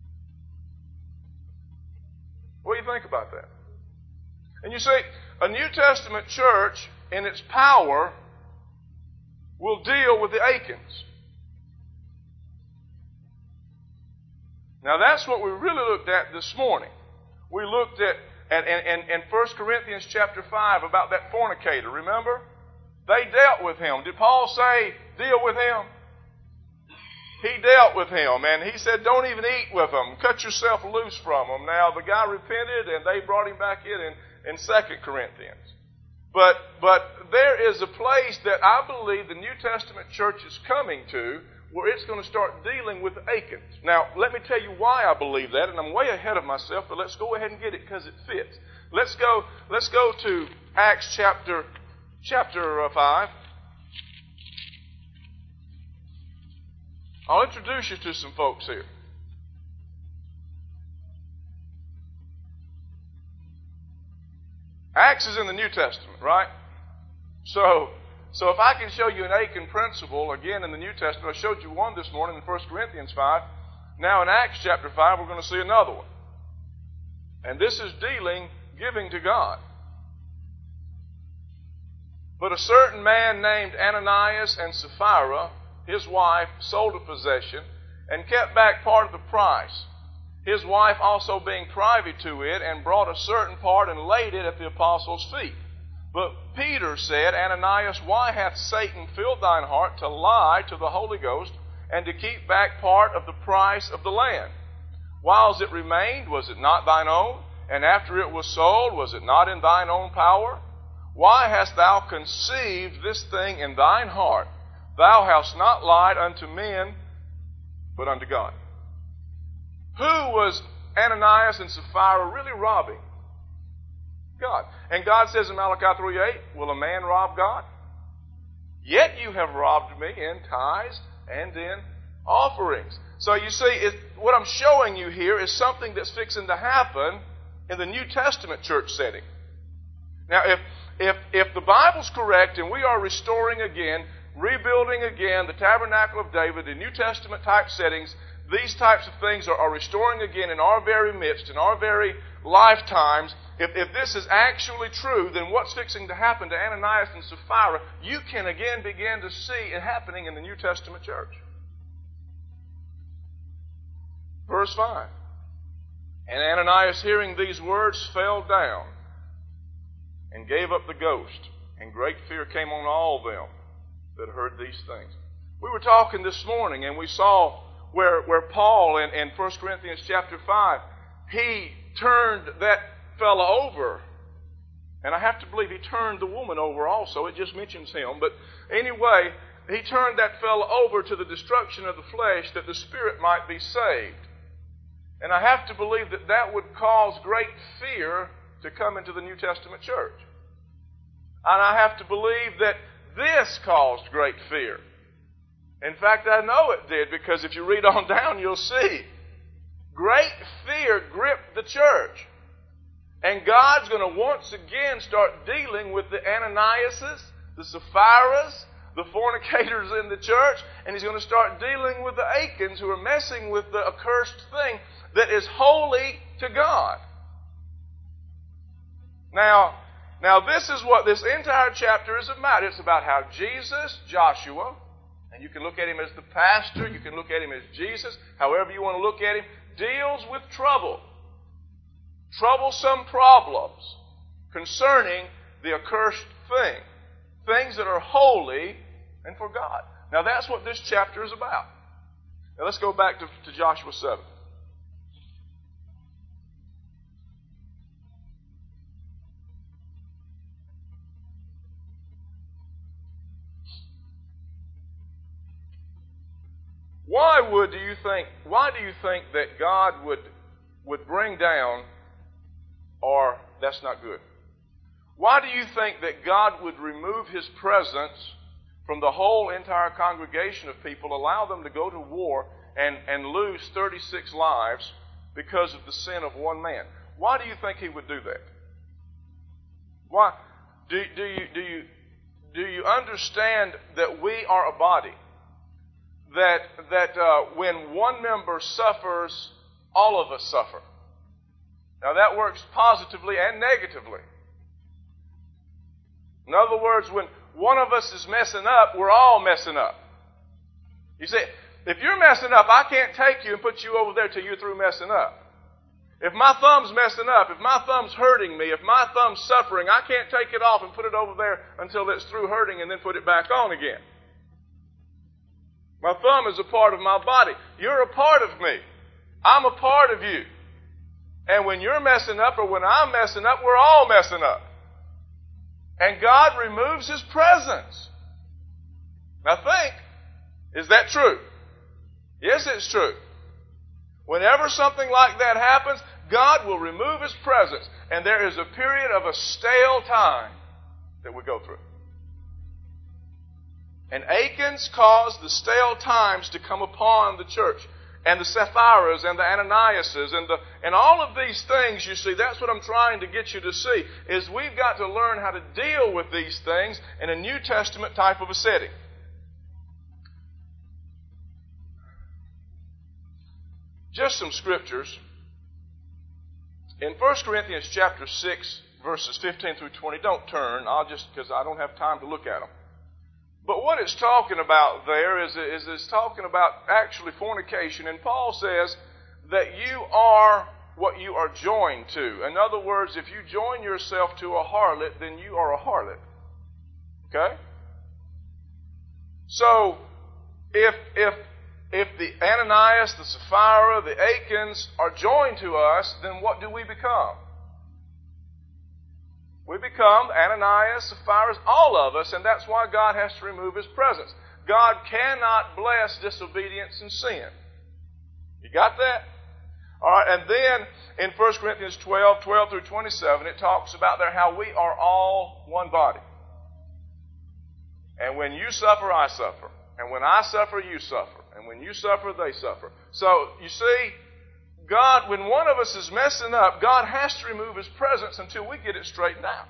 What do you think about that? And you see, a New Testament church in its power will deal with the Achans. Now that's what we really looked at this morning. We looked at and, and, and, and First Corinthians chapter five about that fornicator, remember? They dealt with him. Did Paul say, deal with him? He dealt with him, and he said, don't even eat with them. Cut yourself loose from them. Now, the guy repented, and they brought him back in in, in Second Corinthians. But, but there is a place that I believe the New Testament church is coming to where it's going to start dealing with Achans. Now, let me tell you why I believe that, and I'm way ahead of myself, but let's go ahead and get it because it fits. Let's go, let's go to Acts chapter, chapter uh, five. I'll introduce you to some folks here. Acts is in the New Testament, right? So, so if I can show you an Achan principle, again in the New Testament, I showed you one this morning in First Corinthians five. Now in Acts chapter five, we're going to see another one. And this is dealing, giving to God. But a certain man named Ananias and Sapphira, his wife, sold a possession and kept back part of the price. His wife also being privy to it, and brought a certain part and laid it at the apostles' feet. But Peter said, Ananias, why hath Satan filled thine heart to lie to the Holy Ghost, and to keep back part of the price of the land? Whiles it remained, was it not thine own? And after it was sold, was it not in thine own power? Why hast thou conceived this thing in thine heart? Thou hast not lied unto men, but unto God. Who was Ananias and Sapphira really robbing? God. And God says in Malachi three eight, will a man rob God? Yet you have robbed me in tithes and in offerings. So you see, it, what I'm showing you here is something that's fixing to happen in the New Testament church setting. Now, if, if, if the Bible's correct and we are restoring again, rebuilding again the tabernacle of David in New Testament type settings, these types of things are, are restoring again in our very midst, in our very lifetimes. If, if this is actually true, then what's fixing to happen to Ananias and Sapphira, you can again begin to see it happening in the New Testament church. Verse five. And Ananias, hearing these words, fell down and gave up the ghost, and great fear came on all them that heard these things. We were talking this morning, and we saw where, where Paul in, in First Corinthians chapter five, he turned that fellow over. And I have to believe he turned the woman over also. It just mentions him. But anyway, he turned that fellow over to the destruction of the flesh that the spirit might be saved. And I have to believe that that would cause great fear to come into the New Testament church. And I have to believe that this caused great fear. In fact, I know it did, because if you read on down, you'll see. Great fear gripped the church. And God's going to once again start dealing with the Ananiases, the Sapphires, the fornicators in the church, and He's going to start dealing with the Achans who are messing with the accursed thing that is holy to God. Now, now this is what this entire chapter is about. It's about how Jesus, Joshua, and you can look at him as the pastor, you can look at him as Jesus, however you want to look at him, deals with trouble, troublesome problems concerning the accursed thing, things that are holy and for God. Now that's what this chapter is about. Now let's go back to, to Joshua seven. Why would do you think? Why do you think that God would would bring down, or that's not good? Why do you think that God would remove His presence from the whole entire congregation of people, allow them to go to war and and lose thirty-six lives because of the sin of one man? Why do you think He would do that? Why do do you do you do you understand that we are a body? That that uh, when one member suffers, all of us suffer. Now that works positively and negatively. In other words, when one of us is messing up, we're all messing up. You see, if you're messing up, I can't take you and put you over there till you're through messing up. If my thumb's messing up, if my thumb's hurting me, if my thumb's suffering, I can't take it off and put it over there until it's through hurting and then put it back on again. My thumb is a part of my body. You're a part of me. I'm a part of you. And when you're messing up or when I'm messing up, we're all messing up. And God removes His presence. Now think, is that true? Yes, it's true. Whenever something like that happens, God will remove His presence. And there is a period of a stale time that we go through. And Achan's caused the stale times to come upon the church. And the Sapphires and the Ananiases and, the, and all of these things, you see, that's what I'm trying to get you to see, is we've got to learn how to deal with these things in a New Testament type of a setting. Just some scriptures. In First Corinthians chapter six, verses fifteen through twenty, don't turn, I'll just, because I don't have time to look at them. But what it's talking about there is, is it's talking about actually fornication. And Paul says that you are what you are joined to. In other words, if you join yourself to a harlot, then you are a harlot. Okay? So, if, if, if the Ananias, the Sapphira, the Achans are joined to us, then what do we become? We become Ananias, Sapphira, all of us, and that's why God has to remove His presence. God cannot bless disobedience and sin. You got that? All right, and then in First Corinthians twelve, twelve through twenty-seven, it talks about there how we are all one body. And when you suffer, I suffer. And when I suffer, you suffer. And when you suffer, they suffer. So, you see, God, when one of us is messing up, God has to remove His presence until we get it straightened out.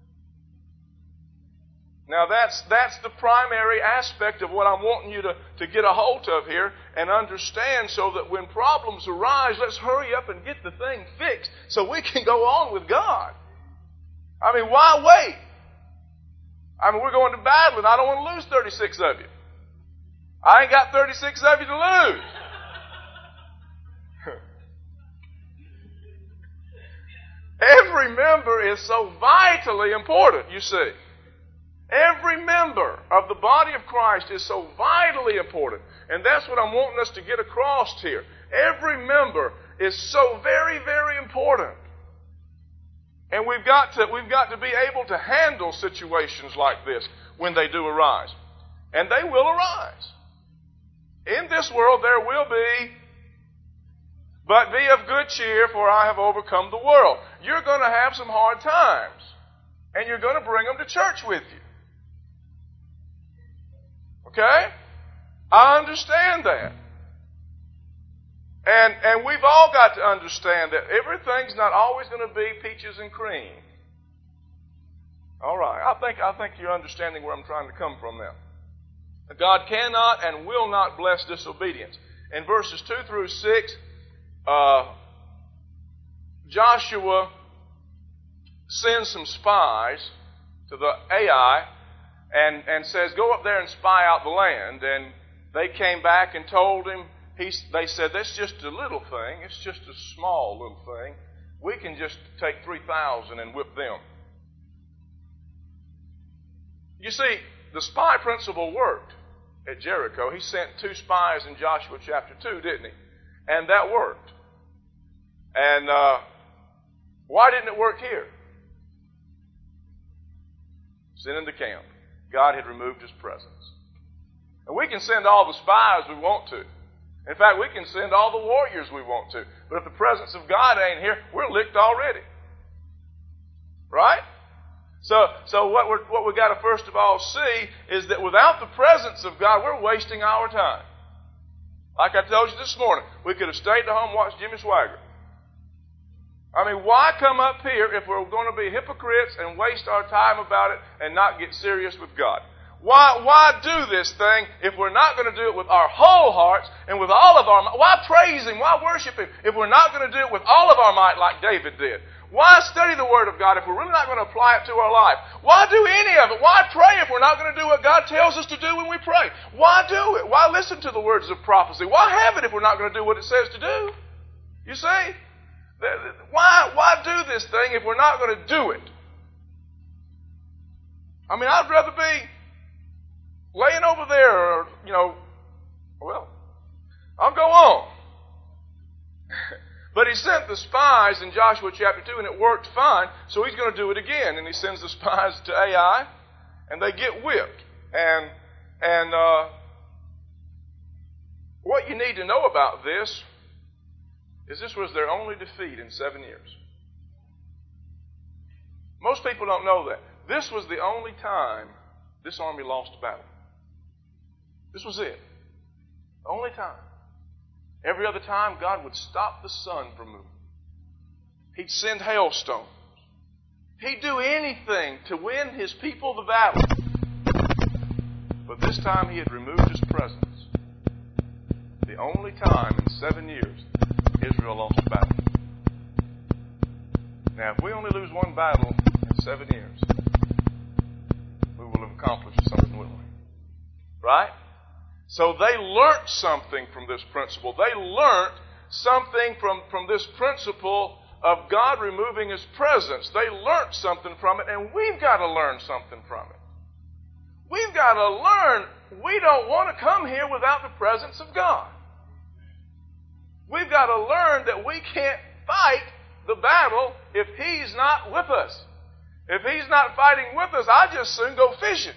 Now that's, that's the primary aspect of what I'm wanting you to, to get a hold of here and understand, so that when problems arise, let's hurry up and get the thing fixed so we can go on with God. I mean, why wait? I mean, we're going to battle and I don't want to lose thirty-six of you. I ain't got thirty-six of you to lose. Every member is so vitally important, you see. Every member of the body of Christ is so vitally important. And that's what I'm wanting us to get across here. Every member is so very, very important. And we've got to, we've got to be able to handle situations like this when they do arise. And they will arise. In this world there will be, but be of good cheer, for I have overcome the world. You're going to have some hard times. And you're going to bring them to church with you. Okay? I understand that. And, and we've all got to understand that everything's not always going to be peaches and cream. All right. I think, I think you're understanding where I'm trying to come from now. God cannot and will not bless disobedience. In verses two through six, uh, Joshua sends some spies to the Ai and, and says, go up there and spy out the land. And they came back and told him, he, they said, that's just a little thing. It's just a small little thing. We can just take three thousand and whip them. You see, the spy principle worked at Jericho. He sent two spies in Joshua chapter two, didn't he? And that worked. And uh, why didn't it work here? Sin in the camp. God had removed His presence. And we can send all the spies we want to. In fact, we can send all the warriors we want to. But if the presence of God ain't here, we're licked already. Right? So, so what we're, what we got to first of all see is that without the presence of God, we're wasting our time. Like I told you this morning, we could have stayed at home and watched Jimmy Swaggart. I mean, why come up here if we're going to be hypocrites and waste our time about it and not get serious with God? Why, why do this thing if we're not going to do it with our whole hearts and with all of our might? Why praise Him? Why worship Him if we're not going to do it with all of our might like David did? Why study the Word of God if we're really not going to apply it to our life? Why do any of it? Why pray if we're not going to do what God tells us to do when we pray? Why do it? Why listen to the words of prophecy? Why have it if we're not going to do what it says to do? You see? Why, why do this thing if we're not going to do it? I mean, I'd rather be laying over there, or, you know, well, I'll go on. But he sent the spies in Joshua chapter two, and it worked fine, so he's going to do it again. And he sends the spies to Ai, and they get whipped. And, and uh, what you need to know about this is this was their only defeat in seven years. Most people don't know that. This was the only time this army lost a battle. This was it. The only time. Every other time, God would stop the sun from moving. He'd send hailstones. He'd do anything to win His people the battle. But this time He had removed His presence. The only time in seven years Israel lost a battle. Now, if we only lose one battle in seven years, we will have accomplished something, wouldn't we? Right? So they learned something from this principle. They learned something from, from this principle of God removing His presence. They learned something from it, and we've got to learn something from it. We've got to learn we don't want to come here without the presence of God. We've got to learn that we can't fight the battle if He's not with us. If He's not fighting with us, I just soon go fishing.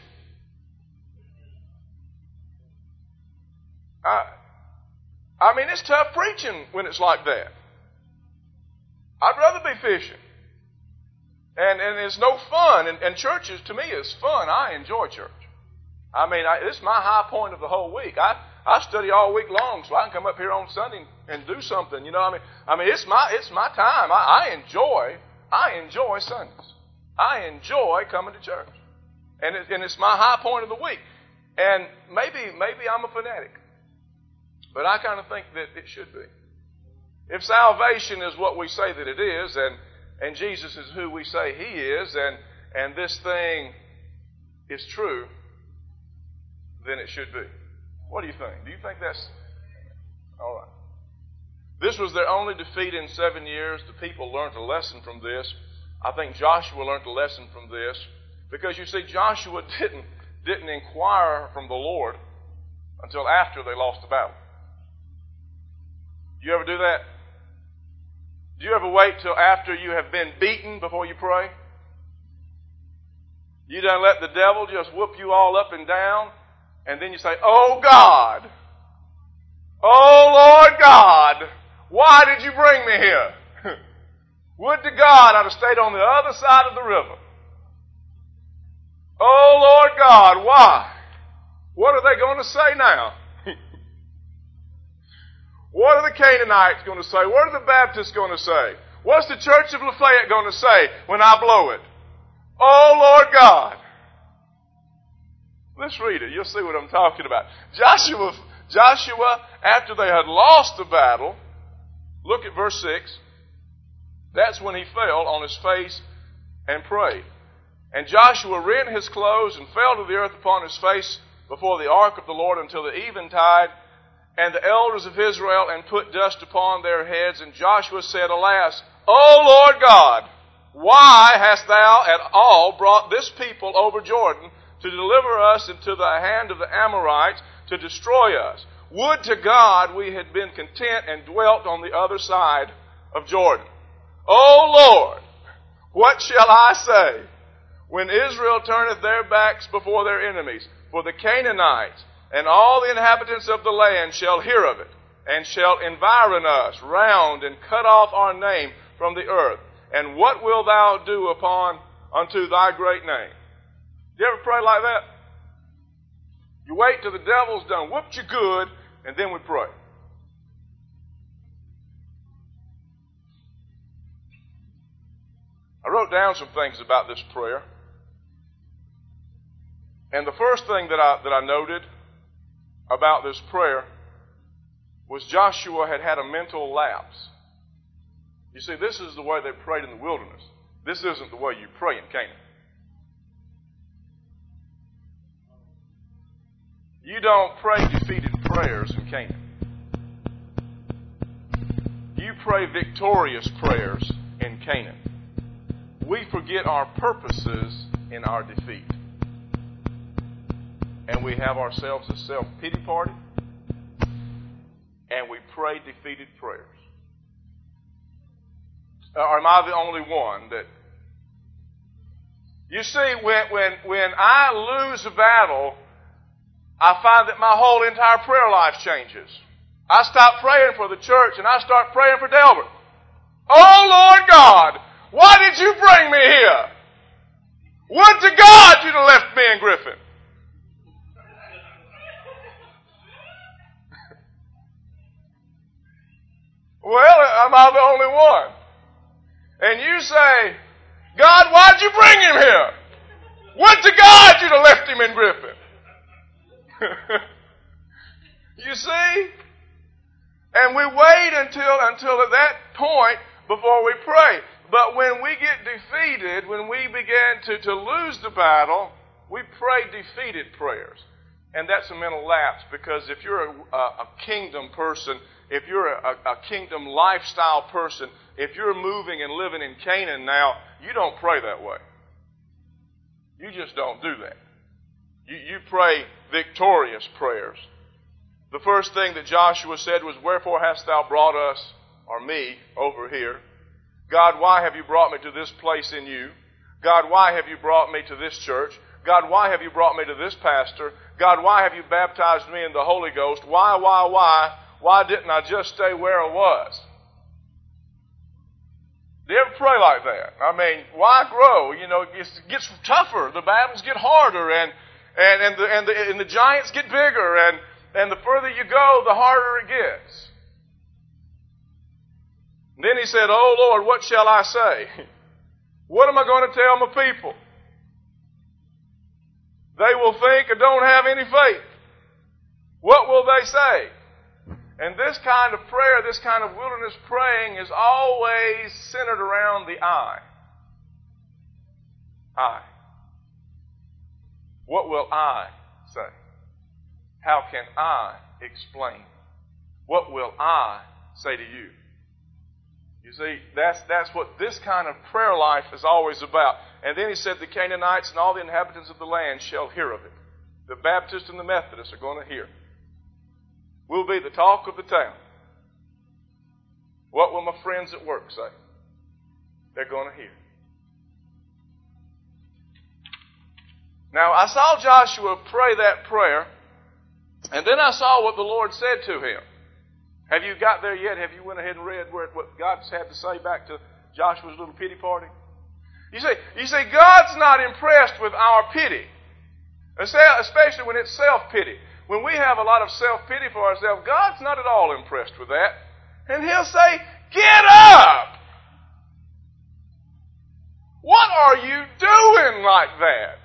I, I mean, it's tough preaching when it's like that. I'd rather be fishing. And, and it's no fun. And, and churches, to me, is fun. I enjoy church. I mean, I, it's my high point of the whole week. I, I study all week long so I can come up here on Sunday and do something. You know, I mean, I mean, it's my it's my time. I, I enjoy I enjoy Sundays. I enjoy coming to church, and it, and it's my high point of the week. And maybe maybe I'm a fanatic, but I kind of think that it should be. If salvation is what we say that it is, and and Jesus is who we say He is, and and this thing is true, then it should be. What do you think? Do you think that's all right? This was their only defeat in seven years. The people learned a lesson from this. I think Joshua learned a lesson from this, because you see, Joshua didn't didn't inquire from the Lord until after they lost the battle. Do you ever do that? Do you ever wait till after you have been beaten before you pray? You done let the devil just whoop you all up and down, and then you say, "Oh God, oh Lord God, why did you bring me here? Would to God I'd have stayed on the other side of the river. Oh Lord God, why? What are they going to say now? What are the Canaanites going to say? What are the Baptists going to say? What's the Church of Lafayette going to say when I blow it? Oh Lord God." Let's read it. You'll see what I'm talking about. Joshua, Joshua, after they had lost the battle, look at verse six. That's when he fell on his face and prayed. And Joshua rent his clothes and fell to the earth upon his face before the ark of the Lord until the eventide, and the elders of Israel, and put dust upon their heads. And Joshua said, "Alas, O Lord God, why hast thou at all brought this people over Jordan to deliver us into the hand of the Amorites to destroy us? Would to God we had been content and dwelt on the other side of Jordan. O Lord, what shall I say when Israel turneth their backs before their enemies? For the Canaanites and all the inhabitants of the land shall hear of it, and shall environ us round, and cut off our name from the earth. And what wilt thou do upon unto thy great name?" Do you ever pray like that? You wait till the devil's done whooped you good, and then we pray. I wrote down some things about this prayer. And the first thing that I, that I noted about this prayer was Joshua had had a mental lapse. You see, this is the way they prayed in the wilderness. This isn't the way you pray in Canaan. You don't pray defeated prayers in Canaan. you pray victorious prayers in Canaan, we forget our purposes in our defeat. And we have ourselves a self-pity party, and we pray defeated prayers. Or am I the only one that... You see, when, when, when I lose a battle, I find that my whole entire prayer life changes. I stop praying for the church and I start praying for Delbert. Oh, Lord God, why did you bring me here? Would to God you'd have left me in Griffin. Well, am I the only one? And you say, God, why'd you bring him here? Would to God you'd have left him in Griffin. You see? And we wait until, until at that point before we pray. But when we get defeated, when we begin to, to lose the battle, we pray defeated prayers. And that's a mental lapse, because if you're a, a, a kingdom person, if you're a, a kingdom lifestyle person, if you're moving and living in Canaan now, you don't pray that way. You just don't do that. You, you pray victorious prayers. The first thing that Joshua said was, wherefore hast thou brought us, or me, over here? God, why have you brought me to this place in you? God, why have you brought me to this church? God, why have you brought me to this pastor? God, why have you baptized me in the Holy Ghost? Why, why, why? Why didn't I just stay where I was? Do you ever pray like that? I mean, why grow? You know, it gets tougher. The battles get harder, and and and the and the, and the giants get bigger, and and the further you go, the harder it gets. And then he said, "Oh Lord, what shall I say? What am I going to tell my people? They will think I don't have any faith. What will they say?" And this kind of prayer, this kind of wilderness praying is always centered around the I. I. What will I say? How can I explain? What will I say to you? You see, that's, that's what this kind of prayer life is always about. And then he said, the Canaanites and all the inhabitants of the land shall hear of it. The Baptists and the Methodists are going to hear. We'll be the talk of the town. What will my friends at work say? They're going to hear. Now, I saw Joshua pray that prayer, and then I saw what the Lord said to him. Have you got there yet? Have you went ahead and read what God's had to say back to Joshua's little pity party? You see, you see, God's not impressed with our pity, especially when it's self-pity. When we have a lot of self-pity for ourselves, God's not at all impressed with that. And He'll say, get up! What are you doing like that?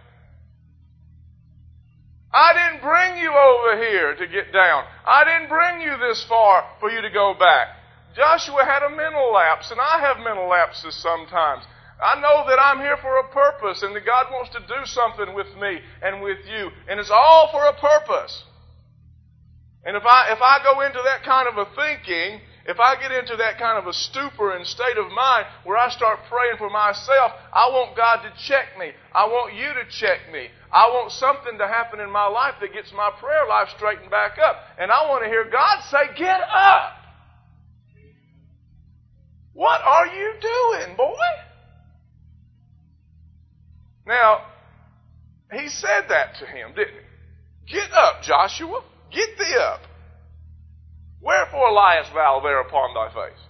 I didn't bring you over here to get down. I didn't bring you this far for you to go back. Joshua had a mental lapse, and I have mental lapses sometimes. I know that I'm here for a purpose, and that God wants to do something with me and with you, and it's all for a purpose. And if I if I go into that kind of a thinking, if I get into that kind of a stupor and state of mind where I start praying for myself, I want God to check me. I want you to check me. I want something to happen in my life that gets my prayer life straightened back up. And I want to hear God say, get up! What are you doing, boy? Now, he said that to him, didn't he? Get up, Joshua. Get thee up. Wherefore liest thou there upon thy face?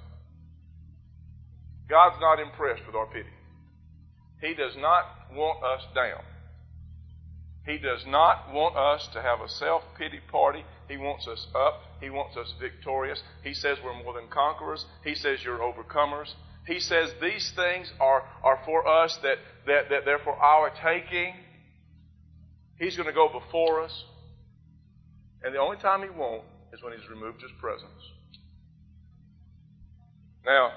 God's not impressed with our pity. He does not want us down. He does not want us to have a self-pity party. He wants us up. He wants us victorious. He says we're more than conquerors. He says you're overcomers. He says these things are, are for us, that, that, that they're for our taking. He's going to go before us. And the only time He won't is when He's removed His presence. Now,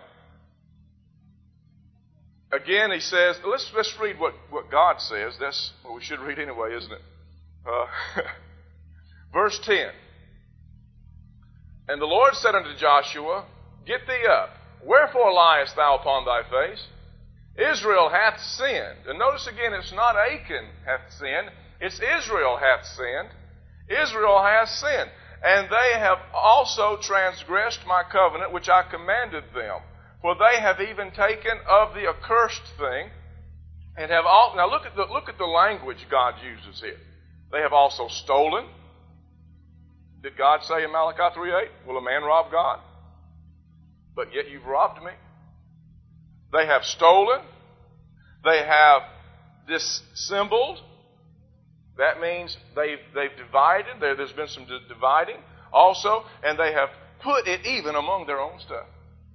again, He says, let's, let's read what, what God says. That's what we should read anyway, isn't it? Uh, verse ten. And the Lord said unto Joshua, get thee up. Wherefore liest thou upon thy face? Israel hath sinned. And notice again, it's not Achan hath sinned. It's Israel hath sinned. Israel hath sinned. And they have also transgressed my covenant, which I commanded them. For they have even taken of the accursed thing, and have all. Now look at the look at the language God uses here. They have also stolen. Did God say in Malachi three eight, will a man rob God? But yet you've robbed me. They have stolen. They have dissembled. That means they've, they've divided. There, there's been some dividing also. And they have put it even among their own stuff.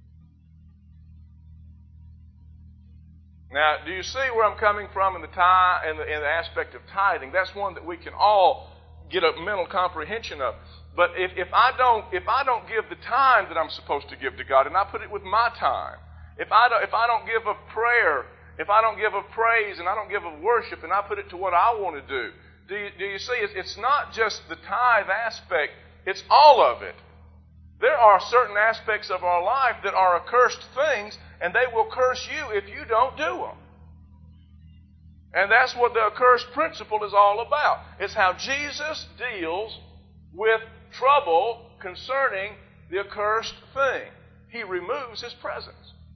Now, do you see where I'm coming from in the, tithe, in the, in the aspect of tithing? That's one that we can all get a mental comprehension of. But if, if I don't if I don't give the time that I'm supposed to give to God, and I put it with my time, if I don't, if I don't give of prayer, if I don't give of praise, and I don't give of worship, and I put it to what I want to do, do you, do you see? It's, it's not just the tithe aspect; it's all of it. There are certain aspects of our life that are accursed things, and they will curse you if you don't do them. And that's what the accursed principle is all about. It's how Jesus deals with trouble concerning the accursed thing. He removes his presence.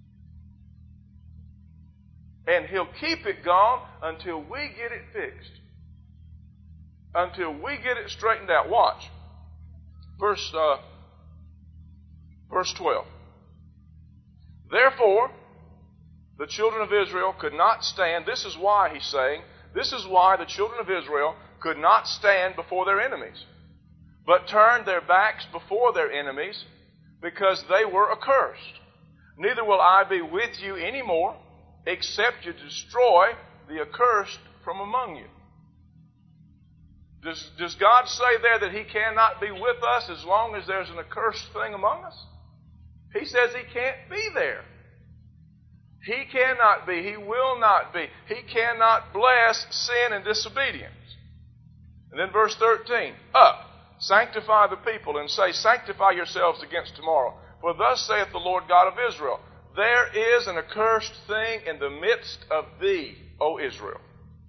And he'll keep it gone until we get it fixed. Until we get it straightened out. Watch. Verse, uh, verse twelve. Therefore, the children of Israel could not stand. This is why he's saying, this is why the children of Israel could not stand before their enemies, but turned their backs before their enemies, because they were accursed. Neither will I be with you any more, except you destroy the accursed from among you. Does, does God say there that he cannot be with us as long as there's an accursed thing among us? He says he can't be there. He cannot be. He will not be. He cannot bless sin and disobedience. And then verse thirteen. Up, sanctify the people, and say, sanctify yourselves against tomorrow. For thus saith the Lord God of Israel, there is an accursed thing in the midst of thee, O Israel.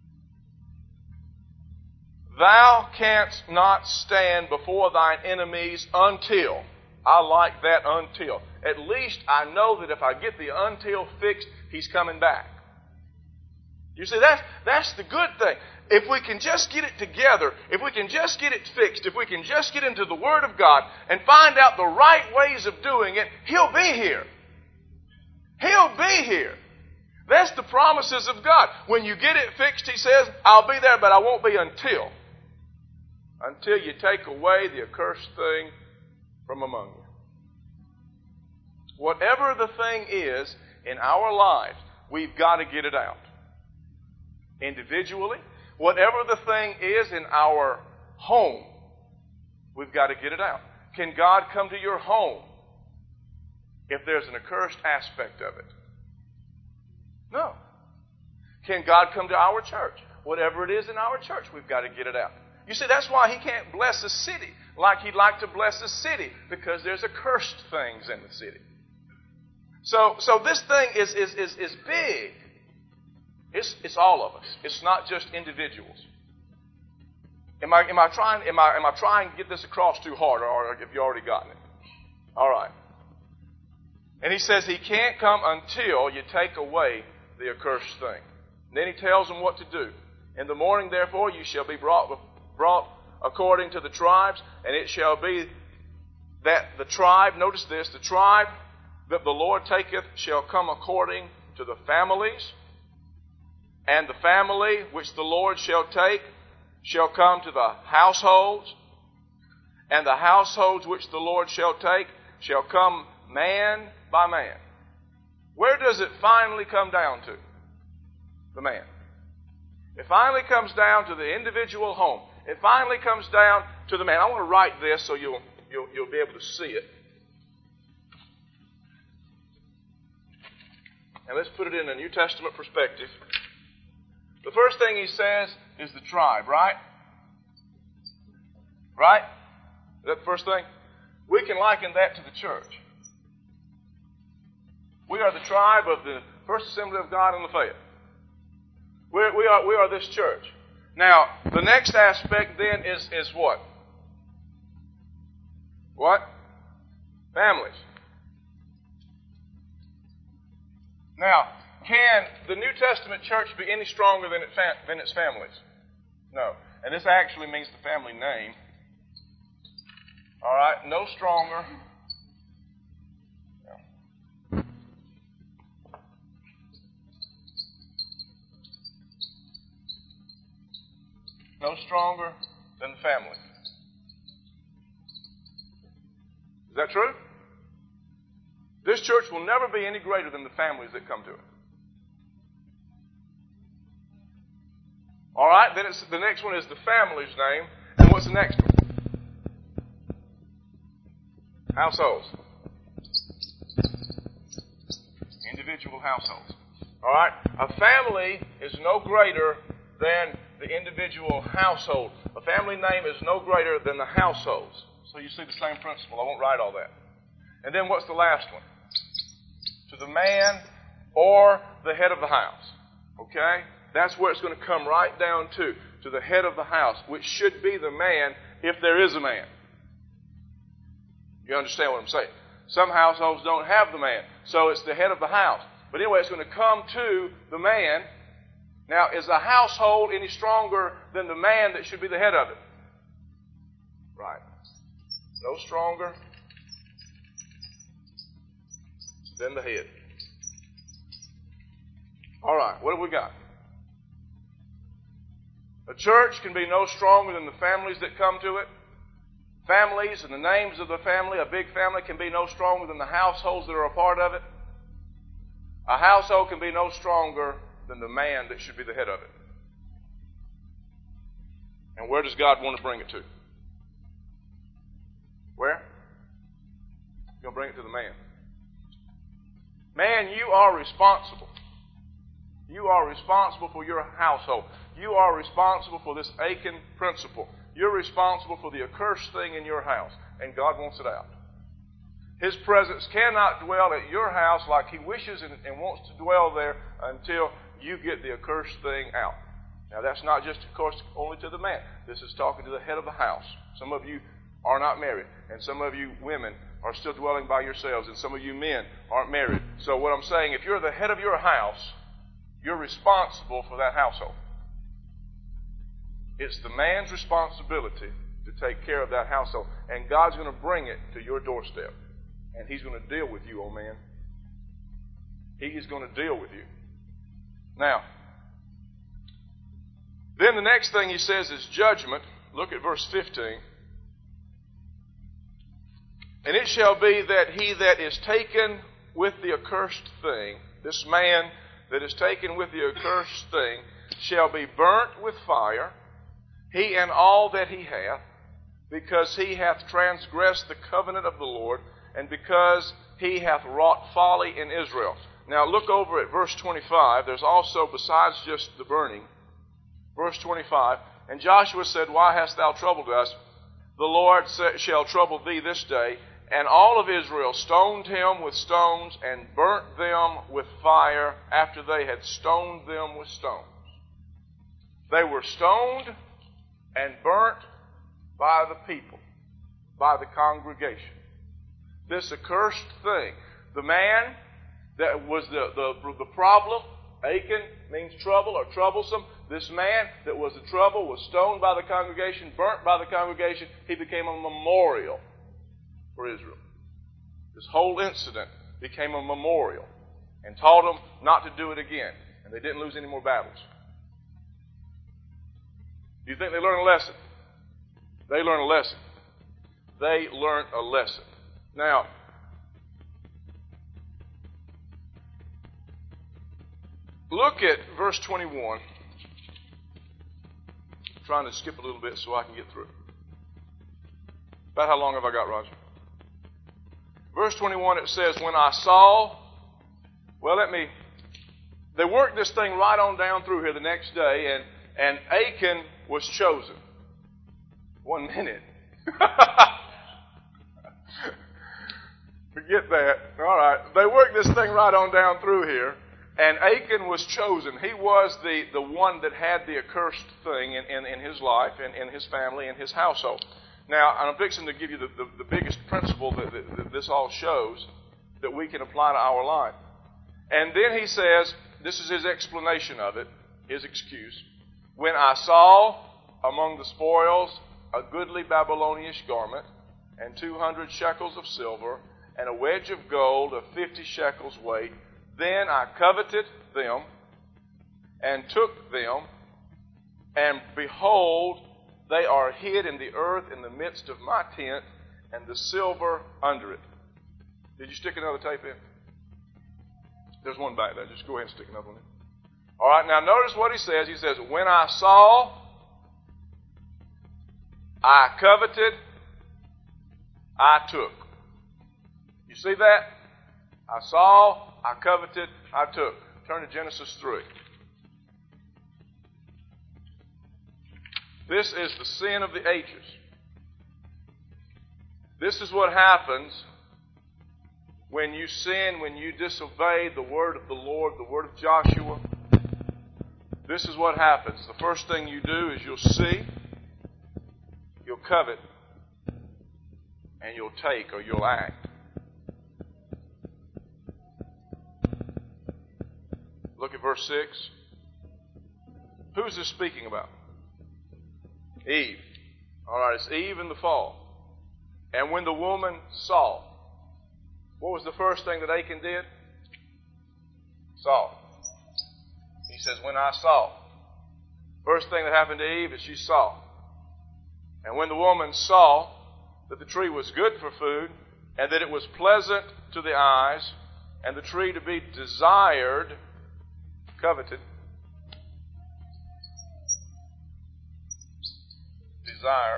Thou canst not stand before thine enemies until. I like that until. At least I know that if I get the until fixed, he's coming back. You see, that's, that's the good thing. If we can just get it together, if we can just get it fixed, if we can just get into the Word of God and find out the right ways of doing it, he'll be here. He'll be here. That's the promises of God. When you get it fixed, he says, I'll be there, but I won't be until. Until you take away the accursed thing from among you. Whatever the thing is in our lives, we've got to get it out. Individually, whatever the thing is in our home, we've got to get it out. Can God come to your home if there's an accursed aspect of it? No. Can God come to our church? Whatever it is in our church, we've got to get it out. You see, that's why he can't bless a city like he'd like to bless a city, because there's accursed things in the city. So, so this thing is, is, is, is big. It's, it's all of us. It's not just individuals. Am I, am I trying, am I, am I trying to get this across too hard, or have you already gotten it? All right. And he says he can't come until you take away the accursed thing. And then he tells them what to do. In the morning, therefore, you shall be brought, brought according to the tribes, and it shall be that the tribe, notice this, the tribe that the Lord taketh shall come according to the families, and the family which the Lord shall take shall come to the households, and the households which the Lord shall take shall come man by man. Where does it finally come down to? The man. It finally comes down to the individual home. It finally comes down to the man. I want to write this so you'll, you'll, you'll be able to see it. And let's put it in a New Testament perspective. The first thing he says is the tribe, right? Right? Is that the first thing? We can liken that to the church. We are the tribe of the First Assembly of God in Lafayette. We're, we are we are this church. Now, the next aspect then is, is what? What? Families. Now, can the New Testament church be any stronger than, it fa- than its families? No. And this actually means the family name. All right, no stronger. No stronger than the family. Is that true? This church will never be any greater than the families that come to it. All right, then it's, the next one is the family's name. And what's the next one? Households. Individual households. All right, a family is no greater than the individual household. A family name is no greater than the households. So you see the same principle. I won't write all that. And then what's the last one? To the man or the head of the house. Okay? That's where it's going to come right down to. To the head of the house, which should be the man if there is a man. You understand what I'm saying? Some households don't have the man. So it's the head of the house. But anyway, it's going to come to the man. Now, is the household any stronger than the man that should be the head of it? Right. No stronger than the head. All right, what have we got? A church can be no stronger than the families that come to it. Families and the names of the family, a big family, can be no stronger than the households that are a part of it. A household can be no stronger than the man that should be the head of it. And where does God want to bring it to? Where? He's going to bring it to the man. Man, you are responsible. You are responsible for your household. You are responsible for this Achan principle. You're responsible for the accursed thing in your house, and God wants it out. His presence cannot dwell at your house like He wishes and, and wants to dwell there until you get the accursed thing out. Now, that's not just, of course, only to the man. This is talking to the head of the house. Some of you are not married, and some of you women are still dwelling by yourselves, and some of you men aren't married. So what I'm saying, if you're the head of your house, you're responsible for that household. It's the man's responsibility to take care of that household, and God's going to bring it to your doorstep, and He's going to deal with you, oh man. He is going to deal with you. Now, then the next thing He says is judgment. Look at verse fifteen. And it shall be that he that is taken with the accursed thing, this man that is taken with the accursed thing, shall be burnt with fire, he and all that he hath, because he hath transgressed the covenant of the Lord, and because he hath wrought folly in Israel. Now look over at verse twenty-five. There's also, besides just the burning, verse twenty-five, and Joshua said, Why hast thou troubled us? The Lord shall trouble thee this day. And all of Israel stoned him with stones and burnt them with fire after they had stoned them with stones. They were stoned and burnt by the people, by the congregation. This accursed thing. The man that was the, the, the problem, Achan means trouble or troublesome. This man that was the trouble was stoned by the congregation, burnt by the congregation. He became a memorial for Israel. This whole incident became a memorial and taught them not to do it again. And they didn't lose any more battles. Do you think they learned a lesson? They learned a lesson. They learned a lesson. Now, look at verse twenty-one. I'm trying to skip a little bit so I can get through. About how long have I got, Roger? Verse twenty-one, it says, When I saw, well, let me, they worked this thing right on down through here the next day, and, and Achan was chosen. One minute. Forget that. All right. They worked this thing right on down through here. And Achan was chosen. He was the, the one that had the accursed thing in, in, in his life, in, in his family, in his household. Now, I'm fixing to give you the, the, the biggest principle that, that, that this all shows that we can apply to our life. And then he says, this is his explanation of it, his excuse. When I saw among the spoils a goodly Babylonian garment, and two hundred shekels of silver, and a wedge of gold of fifty shekels weight, then I coveted them, and took them, and behold, they are hid in the earth in the midst of my tent, and the silver under it. Did you stick another tape in? There's one back there. Just go ahead and stick another one in. All right, now notice what he says. He says, when I saw, I coveted, I took. You see that? I saw, I coveted, I took. Turn to Genesis three. This is the sin of the ages. This is what happens when you sin, when you disobey the word of the Lord, the word of Joshua. This is what happens. The first thing you do is you'll see, you'll covet, and you'll take or you'll act. Look at verse six. Who's this speaking about? Eve. All right, it's Eve in the fall. And when the woman saw, what was the first thing that Achan did? Saw. He says, when I saw. First thing that happened to Eve is she saw. And when the woman saw that the tree was good for food, and that it was pleasant to the eyes, and the tree to be desired, coveted, desire.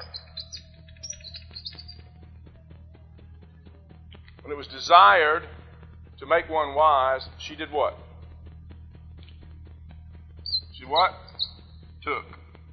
When it was desired to make one wise, she did what? She what? Took.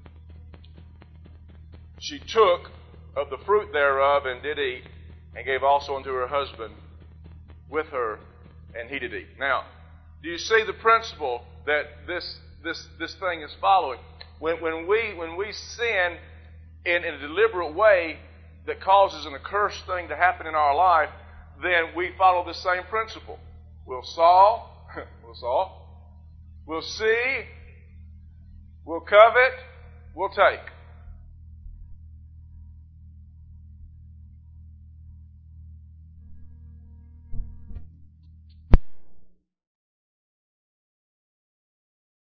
She took of the fruit thereof and did eat, and gave also unto her husband with her, and he did eat. Now, do you see the principle that this this this thing is following? When when we when we sin in, in a deliberate way that causes an accursed thing to happen in our life, then we follow the same principle. We'll saw, we'll saw, we'll see, we'll covet, we'll take.